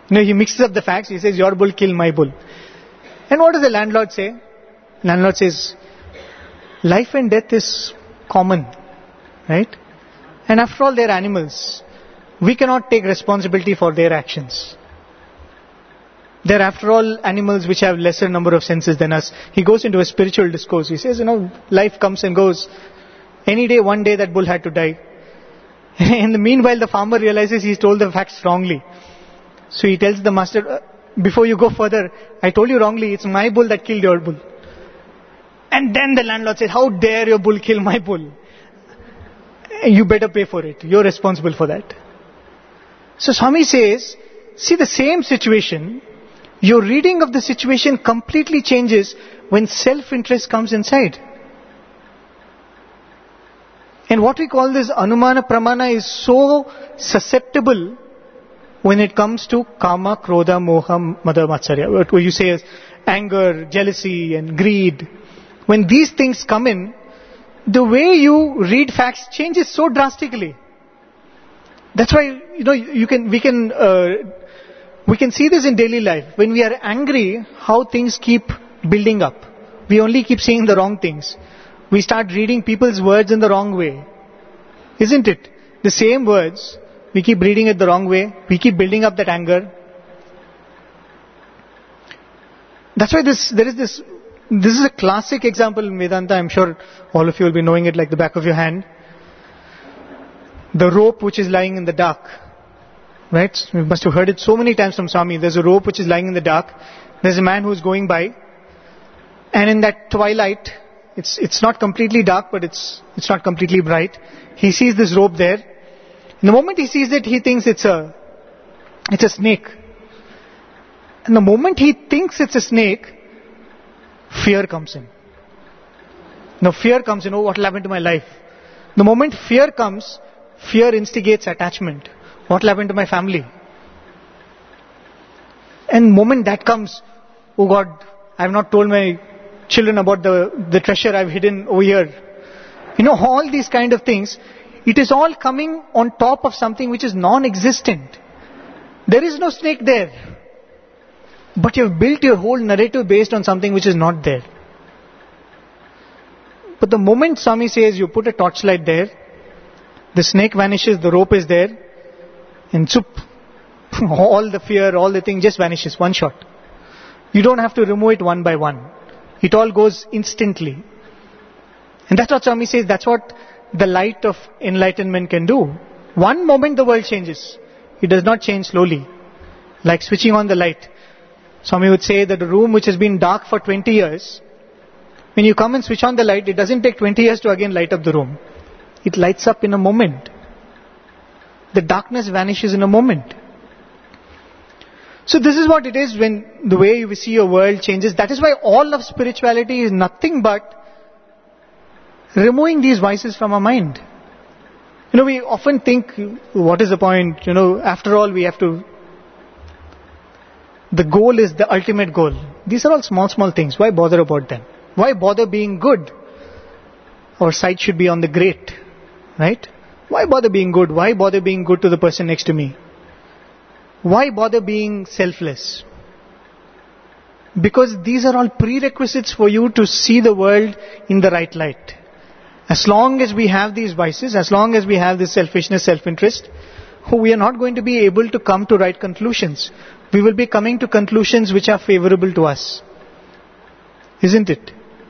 He mixes up the facts. He says, your bull killed my bull. And what does the landlord say? Landlord says, life and death is common, right? And after all, they're animals. We cannot take responsibility for their actions. They're after all animals which have lesser number of senses than us. He goes into a spiritual discourse. He says, life comes and goes. Any day, one day that bull had to die. In the meanwhile, the farmer realizes he's told the facts wrongly. So he tells the master, before you go further, I told you wrongly, it's my bull that killed your bull. And then the landlord said, how dare your bull kill my bull? You better pay for it. You're responsible for that. So Swami says, see the same situation, your reading of the situation completely changes when self-interest comes inside. And what we call this Anumana Pramana is so susceptible when it comes to Kama, Krodha, Moha, Mada, Matsarya. What you say is anger, jealousy and greed. When these things come in, the way you read facts changes so drastically. That's why, we can see this in daily life. When we are angry, how things keep building up. We only keep saying the wrong things. We start reading people's words in the wrong way. Isn't it? The same words, we keep reading it the wrong way. We keep building up that anger. That's why this is a classic example in Vedanta. I'm sure all of you will be knowing it like the back of your hand. The rope which is lying in the dark. Right? You must have heard it so many times from Swami. There's a rope which is lying in the dark. There's a man who's going by. And in that twilight, it's not completely dark, but it's not completely bright. He sees this rope there. And the moment he sees it, he thinks it's a snake. And the moment he thinks it's a snake, fear comes in. Now fear comes in, what will happen to my life? The moment fear comes, fear instigates attachment. What will happen to my family? And the moment that comes, oh God, I have not told my children about the treasure I've hidden over here. All these kind of things, it is all coming on top of something which is non-existent. There is no snake there. But you have built your whole narrative based on something which is not there. But the moment Swami says you put a torchlight there, the snake vanishes, the rope is there, and chup, all the fear, all the thing just vanishes, one shot. You don't have to remove it one by one. It all goes instantly. And that's what Swami says, that's what the light of enlightenment can do. One moment the world changes. It does not change slowly. Like switching on the light. Swami would say that a room which has been dark for 20 years, when you come and switch on the light, it doesn't take 20 years to again light up the room. It lights up in a moment. The darkness vanishes in a moment. So this is what it is when the way you see your world changes. That is why all of spirituality is nothing but removing these vices from our mind. We often think, what is the point? After all we have to... The goal is the ultimate goal. These are all small things. Why bother about them? Why bother being good? Our sight should be on the great. Right? Why bother being good? Why bother being good to the person next to me? Why bother being selfless? Because these are all prerequisites for you to see the world in the right light. As long as we have these vices, as long as we have this selfishness, self-interest, we are not going to be able to come to right conclusions. We will be coming to conclusions which are favorable to us. Isn't it?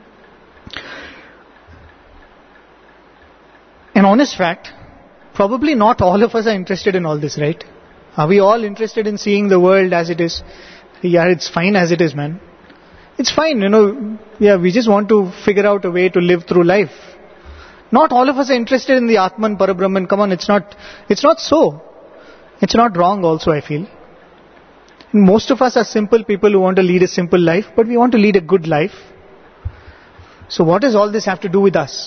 An honest fact, probably not all of us are interested in all this, right? Are we all interested in seeing the world as it is? Yeah, it's fine as it is, man. It's fine, we just want to figure out a way to live through life. Not all of us are interested in the Atman, Parabrahman. Come on, it's not so. It's not wrong also, I feel. Most of us are simple people who want to lead a simple life, but we want to lead a good life. So what does all this have to do with us?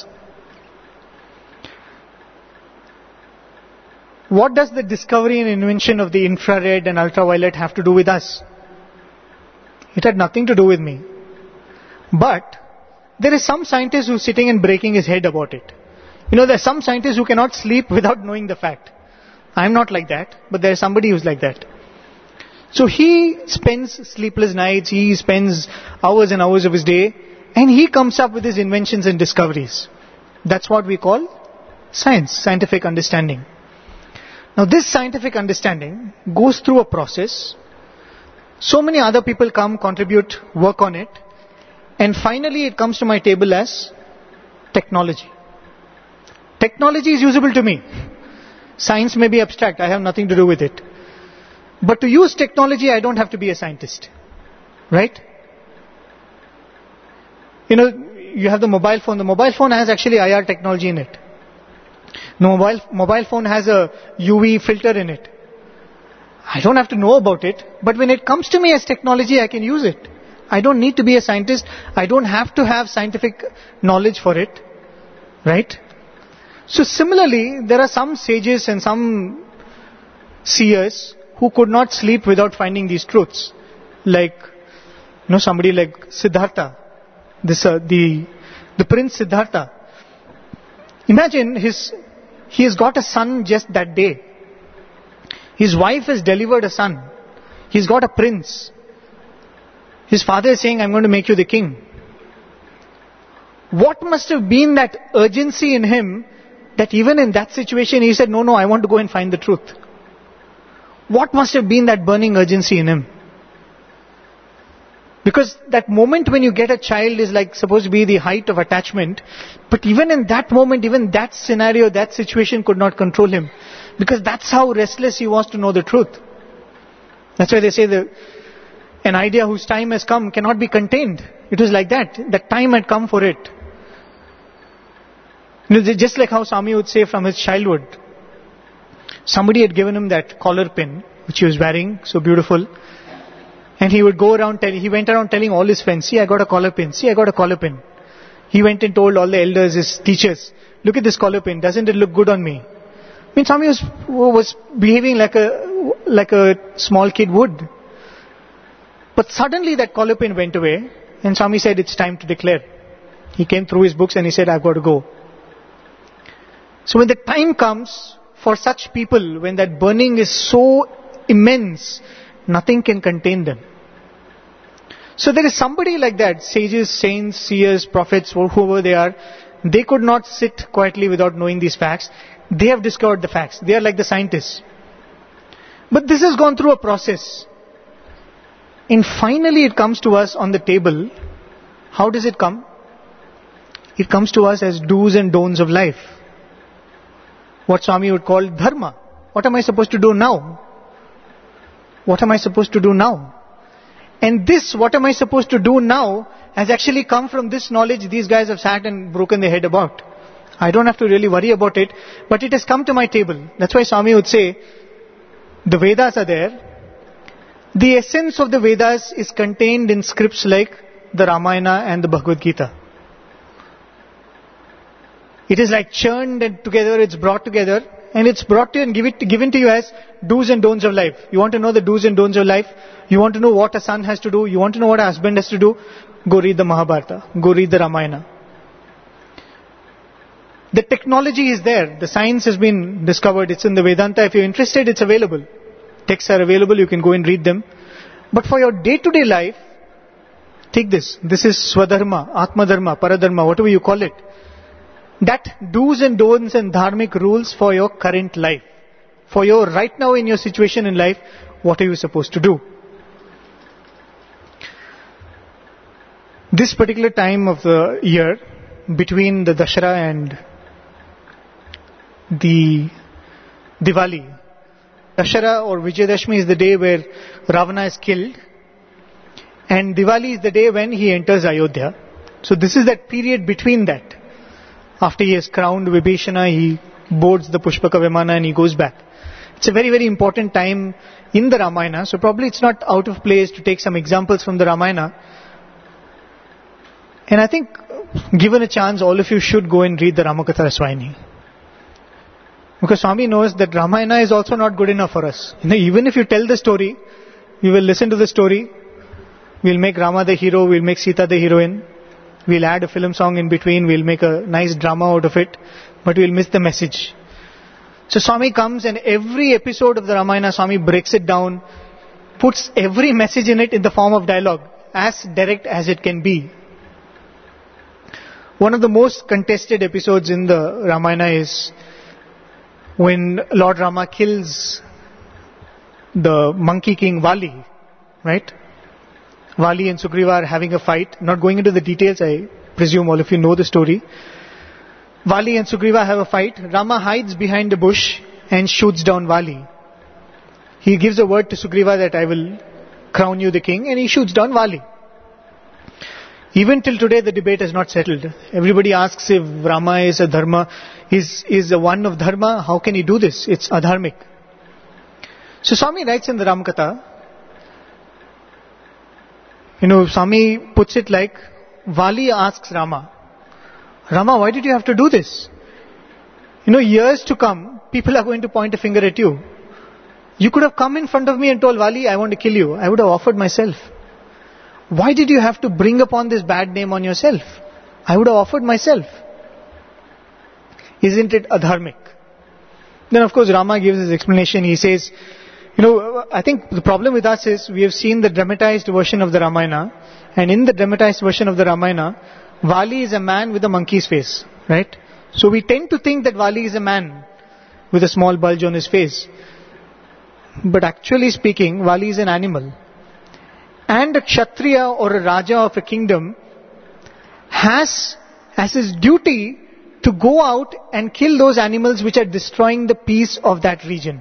What does the discovery and invention of the infrared and ultraviolet have to do with us? It had nothing to do with me. But there is some scientist who's sitting and breaking his head about it. There are some scientists who cannot sleep without knowing the fact. I'm not like that, but there is somebody who's like that. So he spends sleepless nights, he spends hours and hours of his day, and he comes up with his inventions and discoveries. That's what we call science, scientific understanding. Now this scientific understanding goes through a process. So many other people come, contribute, work on it, and finally it comes to my table as technology. Technology is usable to me. Science may be abstract, I have nothing to do with it. But to use technology, I don't have to be a scientist. Right? You have the mobile phone. The mobile phone has actually IR technology in it. The mobile phone has a UV filter in it. I don't have to know about it, but when it comes to me as technology, I can use it. I don't need to be a scientist. I don't have to have scientific knowledge for it. Right? So similarly, there are some sages and some seers who could not sleep without finding these truths. Like, somebody like Siddhartha, the prince Siddhartha. Imagine he has got a son just that day. His wife has delivered a son. He's got a prince. His father is saying, I'm going to make you the king. What must have been that urgency in him that even in that situation he said, no, I want to go and find the truth. What must have been that burning urgency in him? Because that moment when you get a child is like supposed to be the height of attachment. But even in that moment, even that scenario, that situation could not control him. Because that's how restless he was to know the truth. That's why they say an idea whose time has come cannot be contained. It was like that. That time had come for it. Just like how Swami would say from his childhood. Somebody had given him that collar pin, which he was wearing, so beautiful. And he would go around he went around telling all his friends, see, I got a collar pin. See, I got a collar pin. He went and told all the elders, his teachers, look at this collar pin. Doesn't it look good on me? I mean, Swami was behaving like a small kid would. But suddenly that collar pin went away, and Swami said, it's time to declare. He came through his books and he said, I've got to go. So when the time comes for such people, when that burning is so immense, nothing can contain them. So there is somebody like that, sages, saints, seers, prophets, or whoever they are, they could not sit quietly without knowing these facts. They have discovered the facts. They are like the scientists. But this has gone through a process. And finally it comes to us on the table. How does it come? It comes to us as do's and don'ts of life. What Swami would call dharma. What am I supposed to do now? What am I supposed to do now? And this, what am I supposed to do now, has actually come from this knowledge these guys have sat and broken their head about. I don't have to really worry about it, but it has come to my table. That's why Swami would say, the Vedas are there. The essence of the Vedas is contained in scripts like the Ramayana and the Bhagavad Gita. It is like churned and together, it's brought together, and it's brought to you and given to you as do's and don'ts of life. You want to know the do's and don'ts of life? You want to know what a son has to do? You want to know what a husband has to do? Go read the Mahabharata. Go read the Ramayana. The technology is there. The science has been discovered. It's in the Vedanta. If you're interested, it's available. Texts are available. You can go and read them. But for your day-to-day life, take this. This is Swadharma, Atmadharma, Paradharma, whatever you call it. That do's and don'ts and dharmic rules for your current life. For your right now in your situation in life, what are you supposed to do? This particular time of the year, between the Dashera and the Diwali, Dashera or Vijayadashmi is the day where Ravana is killed, and Diwali is the day when he enters Ayodhya. So this is that period between that. After he has crowned Vibhishana, he boards the Pushpaka Vimana and he goes back. It's a very, very important time in the Ramayana, so probably it's not out of place to take some examples from the Ramayana. And I think, given a chance, all of you should go and read the Ramakatha Raswayini. Because Swami knows that Ramayana is also not good enough for us. Even if you tell the story, we will listen to the story, we'll make Rama the hero, we'll make Sita the heroine, we'll add a film song in between, we'll make a nice drama out of it, but we'll miss the message. So Swami comes and every episode of the Ramayana, Swami breaks it down puts every message in it in the form of dialogue, as direct as it can be. One of the most contested episodes in the Ramayana is when Lord Rama kills the monkey king Vali, right? Vali and Sugriva are having a fight. Not going into the details, I presume all of you know the story. Vali and Sugriva have a fight. Rama hides behind a bush and shoots down Vali. He gives a word to Sugriva that I will crown you the king, and he shoots down Vali. Even till today the debate is not settled. Everybody asks if Rama is a dharma, is a one of dharma, how can he do this? It's adharmic. So Swami writes in the Ramakatha, Swami puts it like, Vali asks Rama, Rama, why did you have to do this? Years to come, people are going to point a finger at you. You could have come in front of me and told Vali, I want to kill you. I would have offered myself. Why did you have to bring upon this bad name on yourself? I would have offered myself. Isn't it adharmic? Then of course Rama gives his explanation. He says, I think the problem with us is we have seen the dramatized version of the Ramayana, and in the dramatized version of the Ramayana, Vali is a man with a monkey's face, right? So we tend to think that Vali is a man with a small bulge on his face. But actually speaking, Vali is an animal. And a Kshatriya or a Raja of a kingdom has as his duty to go out and kill those animals which are destroying the peace of that region.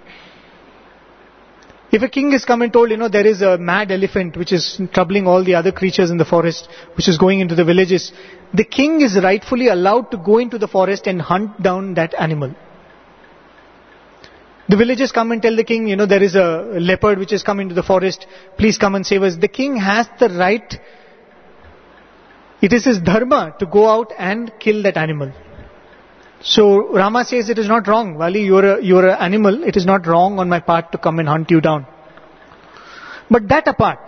If a king is come and told, there is a mad elephant which is troubling all the other creatures in the forest, which is going into the villages, the king is rightfully allowed to go into the forest and hunt down that animal. The villagers come and tell the king, there is a leopard which has come into the forest, please come and save us. The king has the right, it is his dharma to go out and kill that animal. So Rama says it is not wrong. Vali, you are an animal, it is not wrong on my part to come and hunt you down. But that apart,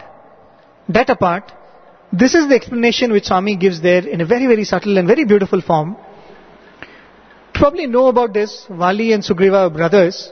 this is the explanation which Swami gives there in a very, very subtle and very beautiful form. You probably know about this, Vali and Sugriva are brothers.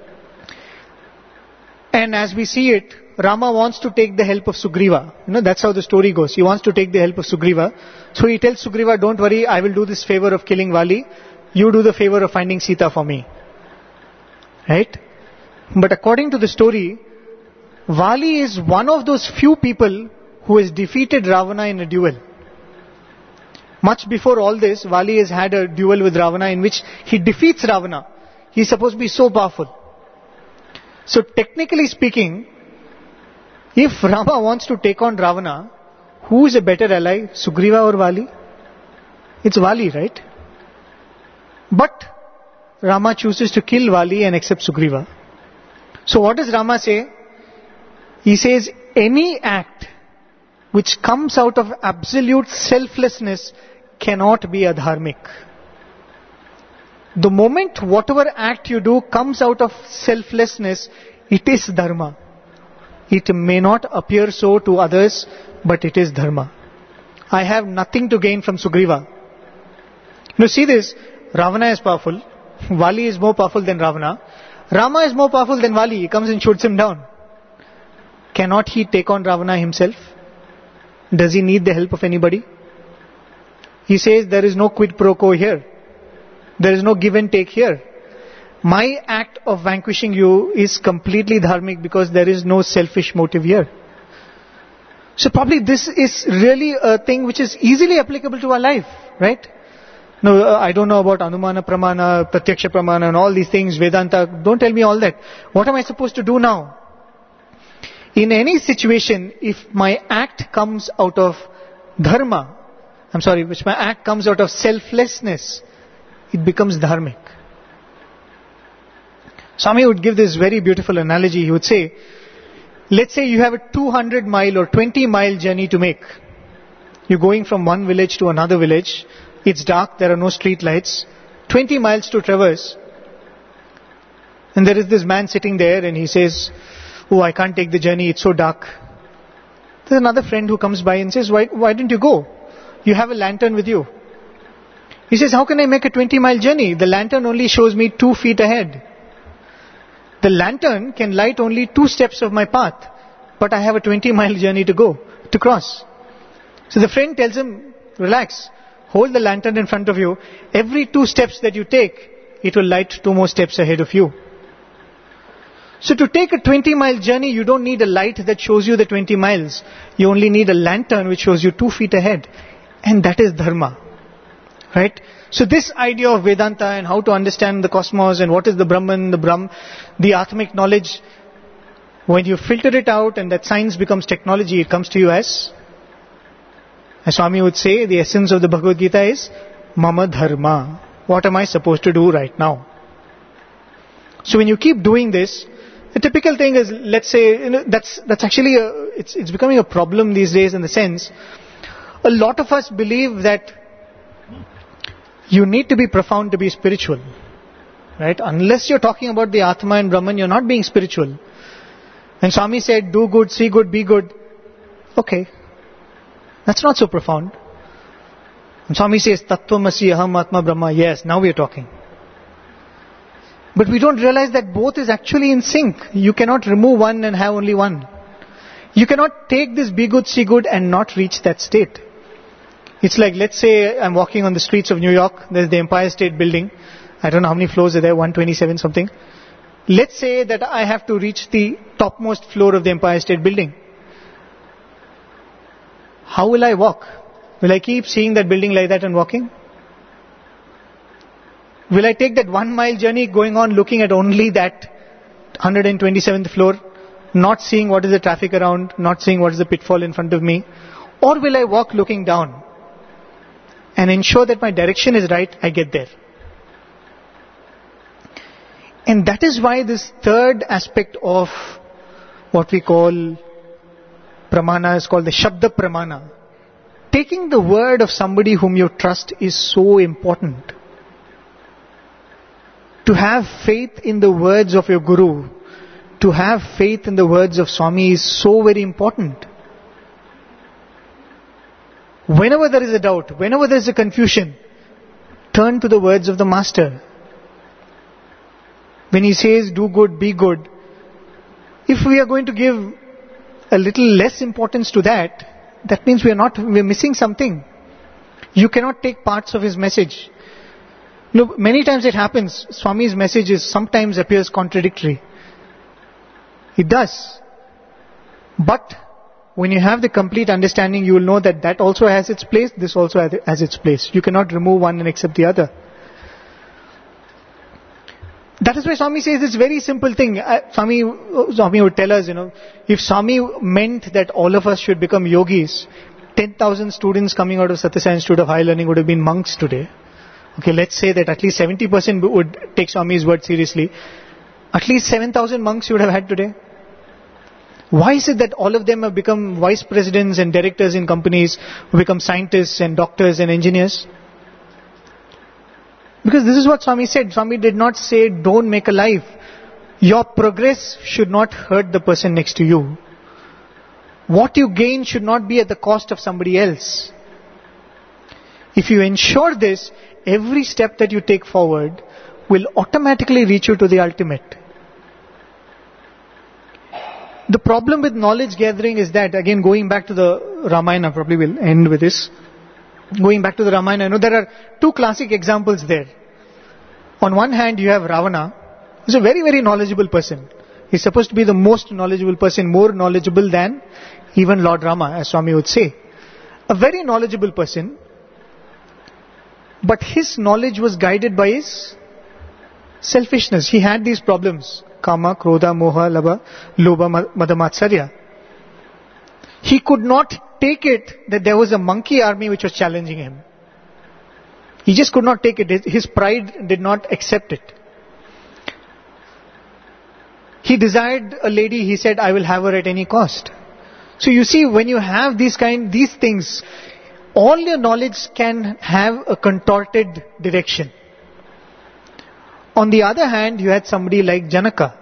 And as we see it, Rama wants to take the help of Sugriva. That's how the story goes. He wants to take the help of Sugriva. So he tells Sugriva, don't worry, I will do this favor of killing Vali. You do the favor of finding Sita for me. Right? But according to the story, Vali is one of those few people who has defeated Ravana in a duel. Much before all this, Vali has had a duel with Ravana in which he defeats Ravana. He is supposed to be so powerful. So technically speaking, if Rama wants to take on Ravana, who is a better ally, Sugriva or Vali? It's Vali, right? But Rama chooses to kill Vali and accept Sugriva. So what does Rama say? He says, any act which comes out of absolute selflessness cannot be adharmic. The moment whatever act you do comes out of selflessness, it is dharma. It may not appear so to others, but it is dharma. I have nothing to gain from Sugriva. See this, Ravana is powerful, Vali is more powerful than Ravana, Rama is more powerful than Vali, he comes and shoots him down. Cannot he take on Ravana himself? Does he need the help of anybody? He says there is no quid pro quo here. There is no give and take here. My act of vanquishing you is completely dharmic because there is no selfish motive here. So probably this is really a thing which is easily applicable to our life, right? No, I don't know about Anumana Pramana, Pratyaksha Pramana and all these things, Vedanta. Don't tell me all that. What am I supposed to do now? In any situation, if my act comes out of dharma, which my act comes out of selflessness, it becomes dharmic. Swami would give this very beautiful analogy. He would say, let's say you have a 200 mile or 20 mile journey to make. You're going from one village to another village. It's dark, there are no street lights. 20 miles to traverse. And there is this man sitting there and he says, oh, I can't take the journey, it's so dark. There's another friend who comes by and says, why didn't you go? You have a lantern with you. He says, how can I make a 20-mile journey? The lantern only shows me 2 feet ahead. The lantern can light only 2 steps of my path, but I have a 20-mile journey to go, to cross. So the friend tells him, relax, hold the lantern in front of you. Every 2 steps that you take, it will light 2 more steps ahead of you. So to take a 20-mile journey, you don't need a light that shows you the 20 miles. You only need a lantern which shows you 2 feet ahead. And that is dharma. Right? So this idea of Vedanta and how to understand the cosmos and what is the Brahman, the Atmic knowledge, when you filter it out and that science becomes technology, it comes to you as Swami would say, the essence of the Bhagavad Gita is Mama Dharma. What am I supposed to do right now? So when you keep doing this, the typical thing is, let's say, that's actually it's becoming a problem these days in the sense, a lot of us believe that you need to be profound to be spiritual. Right? Unless you're talking about the Atma and Brahman, you're not being spiritual. And Swami said, do good, see good, be good. Okay. That's not so profound. And Swami says, Tattvamasi Aham Atma Brahma. Yes, now we are talking. But we don't realize that both is actually in sync. You cannot remove one and have only one. You cannot take this be good, see good and not reach that state. It's like, let's say I'm walking on the streets of New York. There's the Empire State Building. I don't know how many floors are there, 127 something. Let's say that I have to reach the topmost floor of the Empire State Building. How will I walk? Will I keep seeing that building like that and walking? Will I take that 1 mile journey going on looking at only that 127th floor, not seeing what is the traffic around, not seeing what is the pitfall in front of me? Or will I walk looking down and ensure that my direction is right, I get there? And that is why this third aspect of what we call pramana is called the Shabda Pramana. Taking the word of somebody whom you trust is so important. To have faith in the words of your Guru, to have faith in the words of Swami is so very important. Whenever there is a doubt, whenever there is a confusion, turn to the words of the Master. When he says, do good, be good, if we are going to give a little less importance to that, that means we are missing something. You cannot take parts of his message. No, many times it happens, Swami's message sometimes appears contradictory. It does. But when you have the complete understanding, you will know that that also has its place, this also has its place. You cannot remove one and accept the other. That is why Swami says this very simple thing. Swami would tell us, if Swami meant that all of us should become yogis, 10,000 students coming out of Satyasai Institute of Higher Learning would have been monks today. Okay, let's say that at least 70% would take Swami's word seriously. At least 7,000 monks you would have had today. Why is it that all of them have become vice presidents and directors in companies, who become scientists and doctors and engineers? Because this is what Swami said. Swami did not say, don't make a life. Your progress should not hurt the person next to you. What you gain should not be at the cost of somebody else. If you ensure this, every step that you take forward will automatically reach you to the ultimate. The problem with knowledge gathering is that, again, going back to the Ramayana, probably will end with this. Going back to the Ramayana, there are 2 classic examples there. On one hand, you have Ravana, who's a very, very knowledgeable person. He's supposed to be the most knowledgeable person, more knowledgeable than even Lord Rama, as Swami would say. A very knowledgeable person, but his knowledge was guided by his selfishness. He had these problems. Kama, Krodha, Moha, Lobha, Mada, Matsarya. He could not take it that there was a monkey army which was challenging him. He just could not take it. His pride did not accept it. He desired a lady, he said, I will have her at any cost. So you see, when you have these things, all your knowledge can have a contorted direction. On the other hand, you had somebody like Janaka.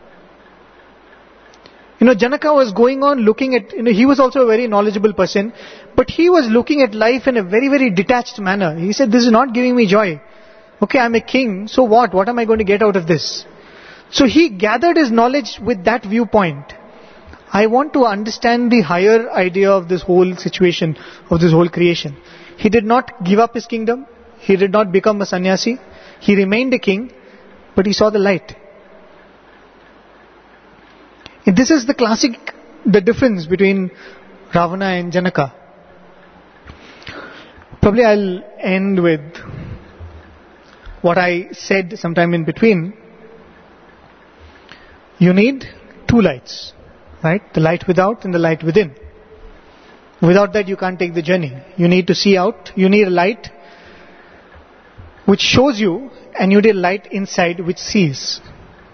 Janaka was going on looking at, he was also a very knowledgeable person, but he was looking at life in a very, very detached manner. He said, this is not giving me joy. Okay, I'm a king, so what? What am I going to get out of this? So he gathered his knowledge with that viewpoint. I want to understand the higher idea of this whole situation, of this whole creation. He did not give up his kingdom. He did not become a sannyasi. He remained a king, but he saw the light. And this is the difference between Ravana and Janaka. Probably I'll end with what I said sometime in between. You need two lights, right? The light without and the light within. Without that you can't take the journey. You need to see out. You need a light which shows you, and you need a light inside which sees.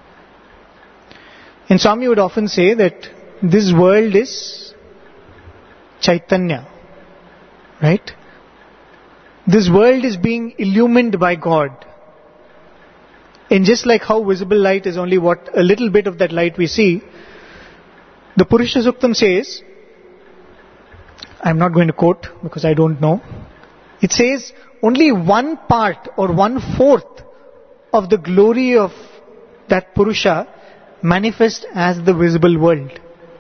And Swami would often say that this world is Chaitanya, right? This world is being illumined by God. And just like how visible light is only a little bit of that light we see, the Purusha Suktam says, I'm not going to quote because I don't know, it says only 1 part or 1/4 of the glory of that Purusha manifest as the visible world.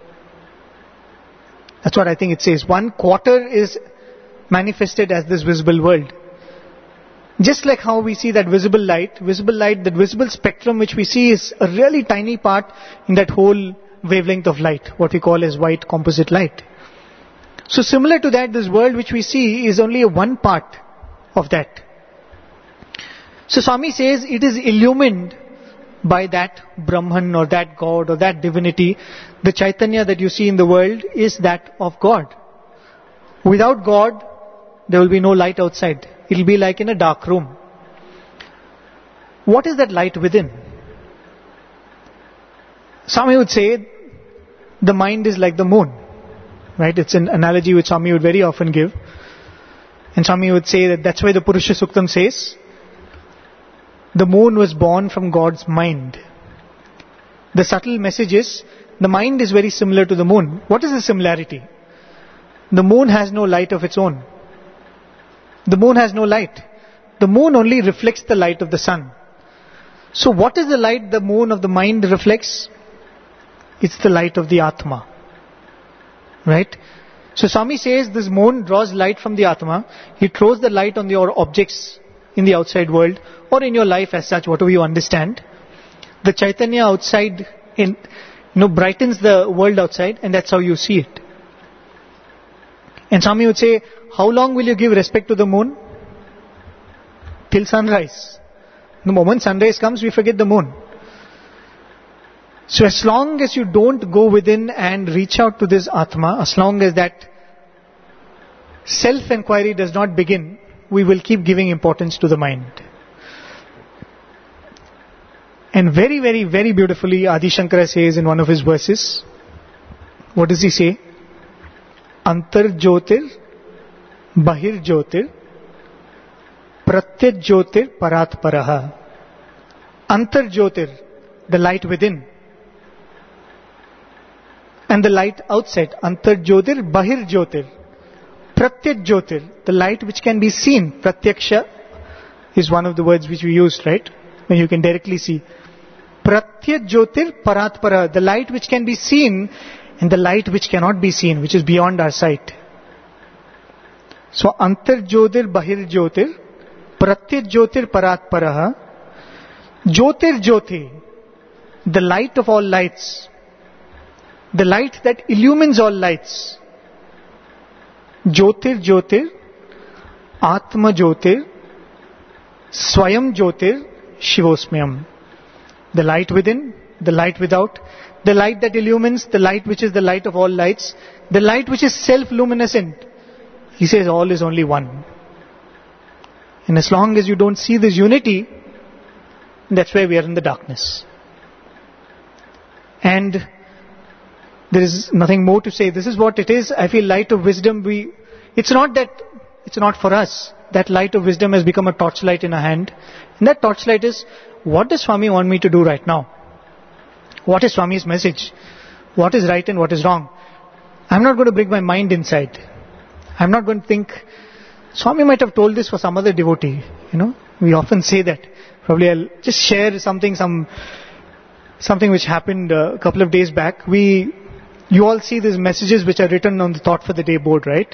That's what I think it says. 1/4 is manifested as this visible world. Just like how we see that visible light, that visible spectrum which we see is a really tiny part in that whole wavelength of light, what we call as white composite light. So similar to that, this world which we see is only 1 part of that. So Swami says it is illumined by that Brahman or that God or that divinity. The Chaitanya that you see in the world is that of God. Without God, there will be no light outside. It will be like in a dark room. What is that light within? Swami would say the mind is like the moon. Right? It's an analogy which Swami would very often give. And Swami would say that that's why the Purusha Suktam says, the moon was born from God's mind. The subtle message is, the mind is very similar to the moon. What is the similarity? The moon has no light of its own. The moon has no light. The moon only reflects the light of the sun. So what is the light the moon of the mind reflects? It's the light of the Atma. Right? So Swami says this moon draws light from the Atma. He throws the light on your objects in the outside world or in your life as such, whatever you understand. The Chaitanya outside brightens the world outside, and that's how you see it. And Swami would say, how long will you give respect to the moon? Till sunrise. The moment sunrise comes, we forget the moon. So as long as you don't go within and reach out to this Atma, as long as that self-inquiry does not begin, we will keep giving importance to the mind. And very, very, very beautifully Adi Shankara says in one of his verses, what does he say? Antar Jyotir, Bahir Jyotir, Pratyat Jyotir, Parat Paraha. Antar Jyotir, the light within. And the light outside. Antar Jyotir, Bahir Jyotir. Pratyat Jyotir, the light which can be seen. Pratyaksha is one of the words which we used, right? When you can directly see. Pratyat Jyotir, Parat Paraha, the light which can be seen and the light which cannot be seen, which is beyond our sight. So, Antar Jyotir, Bahir Jyotir, Pratyat Jyotir, Parat Paraha, Jyotir Jyoti, the light of all lights, the light that illumines all lights. Jyotir Jyotir, Atma Jyotir, Swayam Jyotir, Shivosmyam. The light within, the light without, the light that illumines, the light which is the light of all lights, the light which is self-luminescent. He says all is only one. And as long as you don't see this unity, that's where we are in the darkness. And there is nothing more to say. This is what it is. I feel light of wisdom, it's not for us. That light of wisdom has become a torchlight in our hand. And that torchlight is, what does Swami want me to do right now? What is Swami's message? What is right and what is wrong? I'm not going to bring my mind inside. I'm not going to think, Swami might have told this for some other devotee. We often say that. Probably I'll just share something, some something which happened a couple of days back. You all see these messages which are written on the Thought for the Day board, right?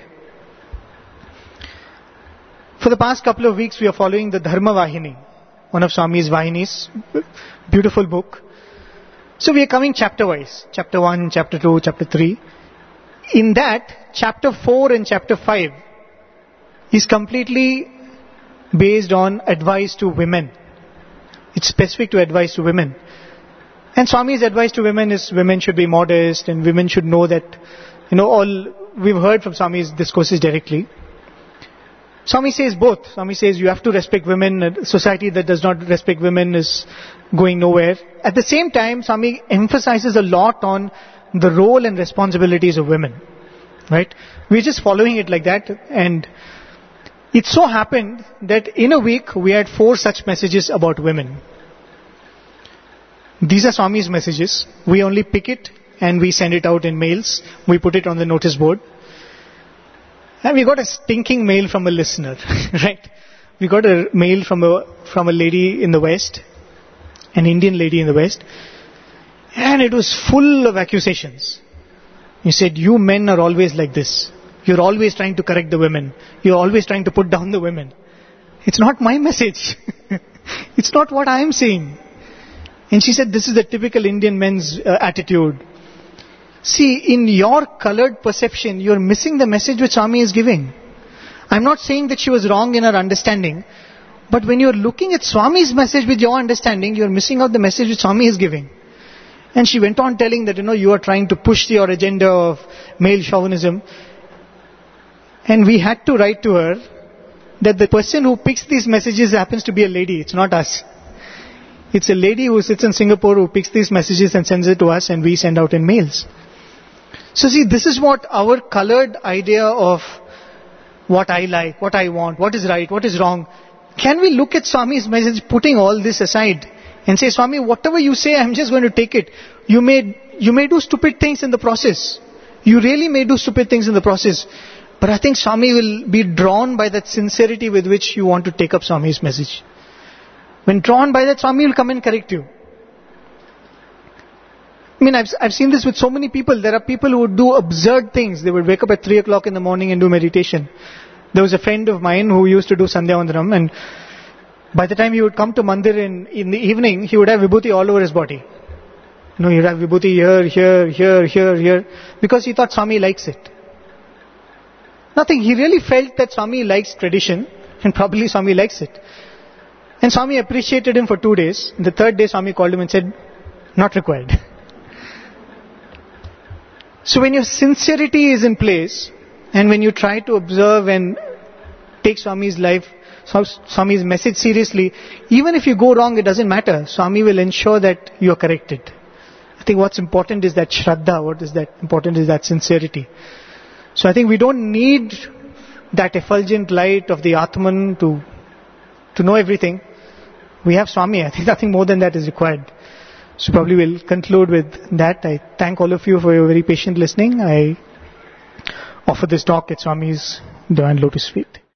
For the past couple of weeks, we are following the Dharma Vahini, one of Swami's Vahinis, beautiful book. So we are coming chapter-wise, chapter 1, chapter 2, chapter 3. In that, chapter 4 and chapter 5 is completely based on advice to women. It's specific to advice to women. And Swami's advice to women is women should be modest and women should know that, all we've heard from Swami's discourses directly. Swami says both. Swami says you have to respect women. A society that does not respect women is going nowhere. At the same time, Swami emphasizes a lot on the role and responsibilities of women. Right? We're just following it like that. And it so happened that in a week we had 4 such messages about women. These are Swami's messages. We only pick it and we send it out in mails. We put it on the notice board. And we got a stinking mail from a listener, right? We got a mail from a lady in the West, an Indian lady in the West, and it was full of accusations. He said, you men are always like this. You're always trying to correct the women. You're always trying to put down the women. It's not my message. It's not what I am saying. And she said, this is the typical Indian men's attitude. See, in your colored perception, you're missing the message which Swami is giving. I'm not saying that she was wrong in her understanding, but when you're looking at Swami's message with your understanding, you're missing out the message which Swami is giving. And she went on telling that, you are trying to push your agenda of male chauvinism. And we had to write to her that the person who picks these messages happens to be a lady, it's not us. It's a lady who sits in Singapore who picks these messages and sends it to us and we send out in mails. So see, this is what our colored idea of what I like, what I want, what is right, what is wrong. Can we look at Swami's message, putting all this aside and say, Swami, whatever you say, I'm just going to take it. You may do stupid things in the process. You really may do stupid things in the process. But I think Swami will be drawn by that sincerity with which you want to take up Swami's message. When drawn by that, Swami will come and correct you. I mean, I've seen this with so many people. There are people who would do absurd things. They would wake up at 3 o'clock in the morning and do meditation. There was a friend of mine who used to do Sandhya Vandanam, and by the time he would come to Mandir in the evening, he would have vibhuti all over his body. He'd have vibhuti here, because he thought Swami likes it. Nothing. He really felt that Swami likes tradition, and probably Swami likes it. And Swami appreciated him for 2 days. The 3rd day, Swami called him and said, not required. So when your sincerity is in place, and when you try to observe and take Swami's life, Swami's message seriously, even if you go wrong, it doesn't matter. Swami will ensure that you are corrected. I think what's important is that Shraddha. What is that important is that sincerity. So I think we don't need that effulgent light of the Atman to know everything. We have Swami. I think nothing more than that is required. So probably we'll conclude with that. I thank all of you for your very patient listening. I offer this talk at Swami's Divine Lotus Feet.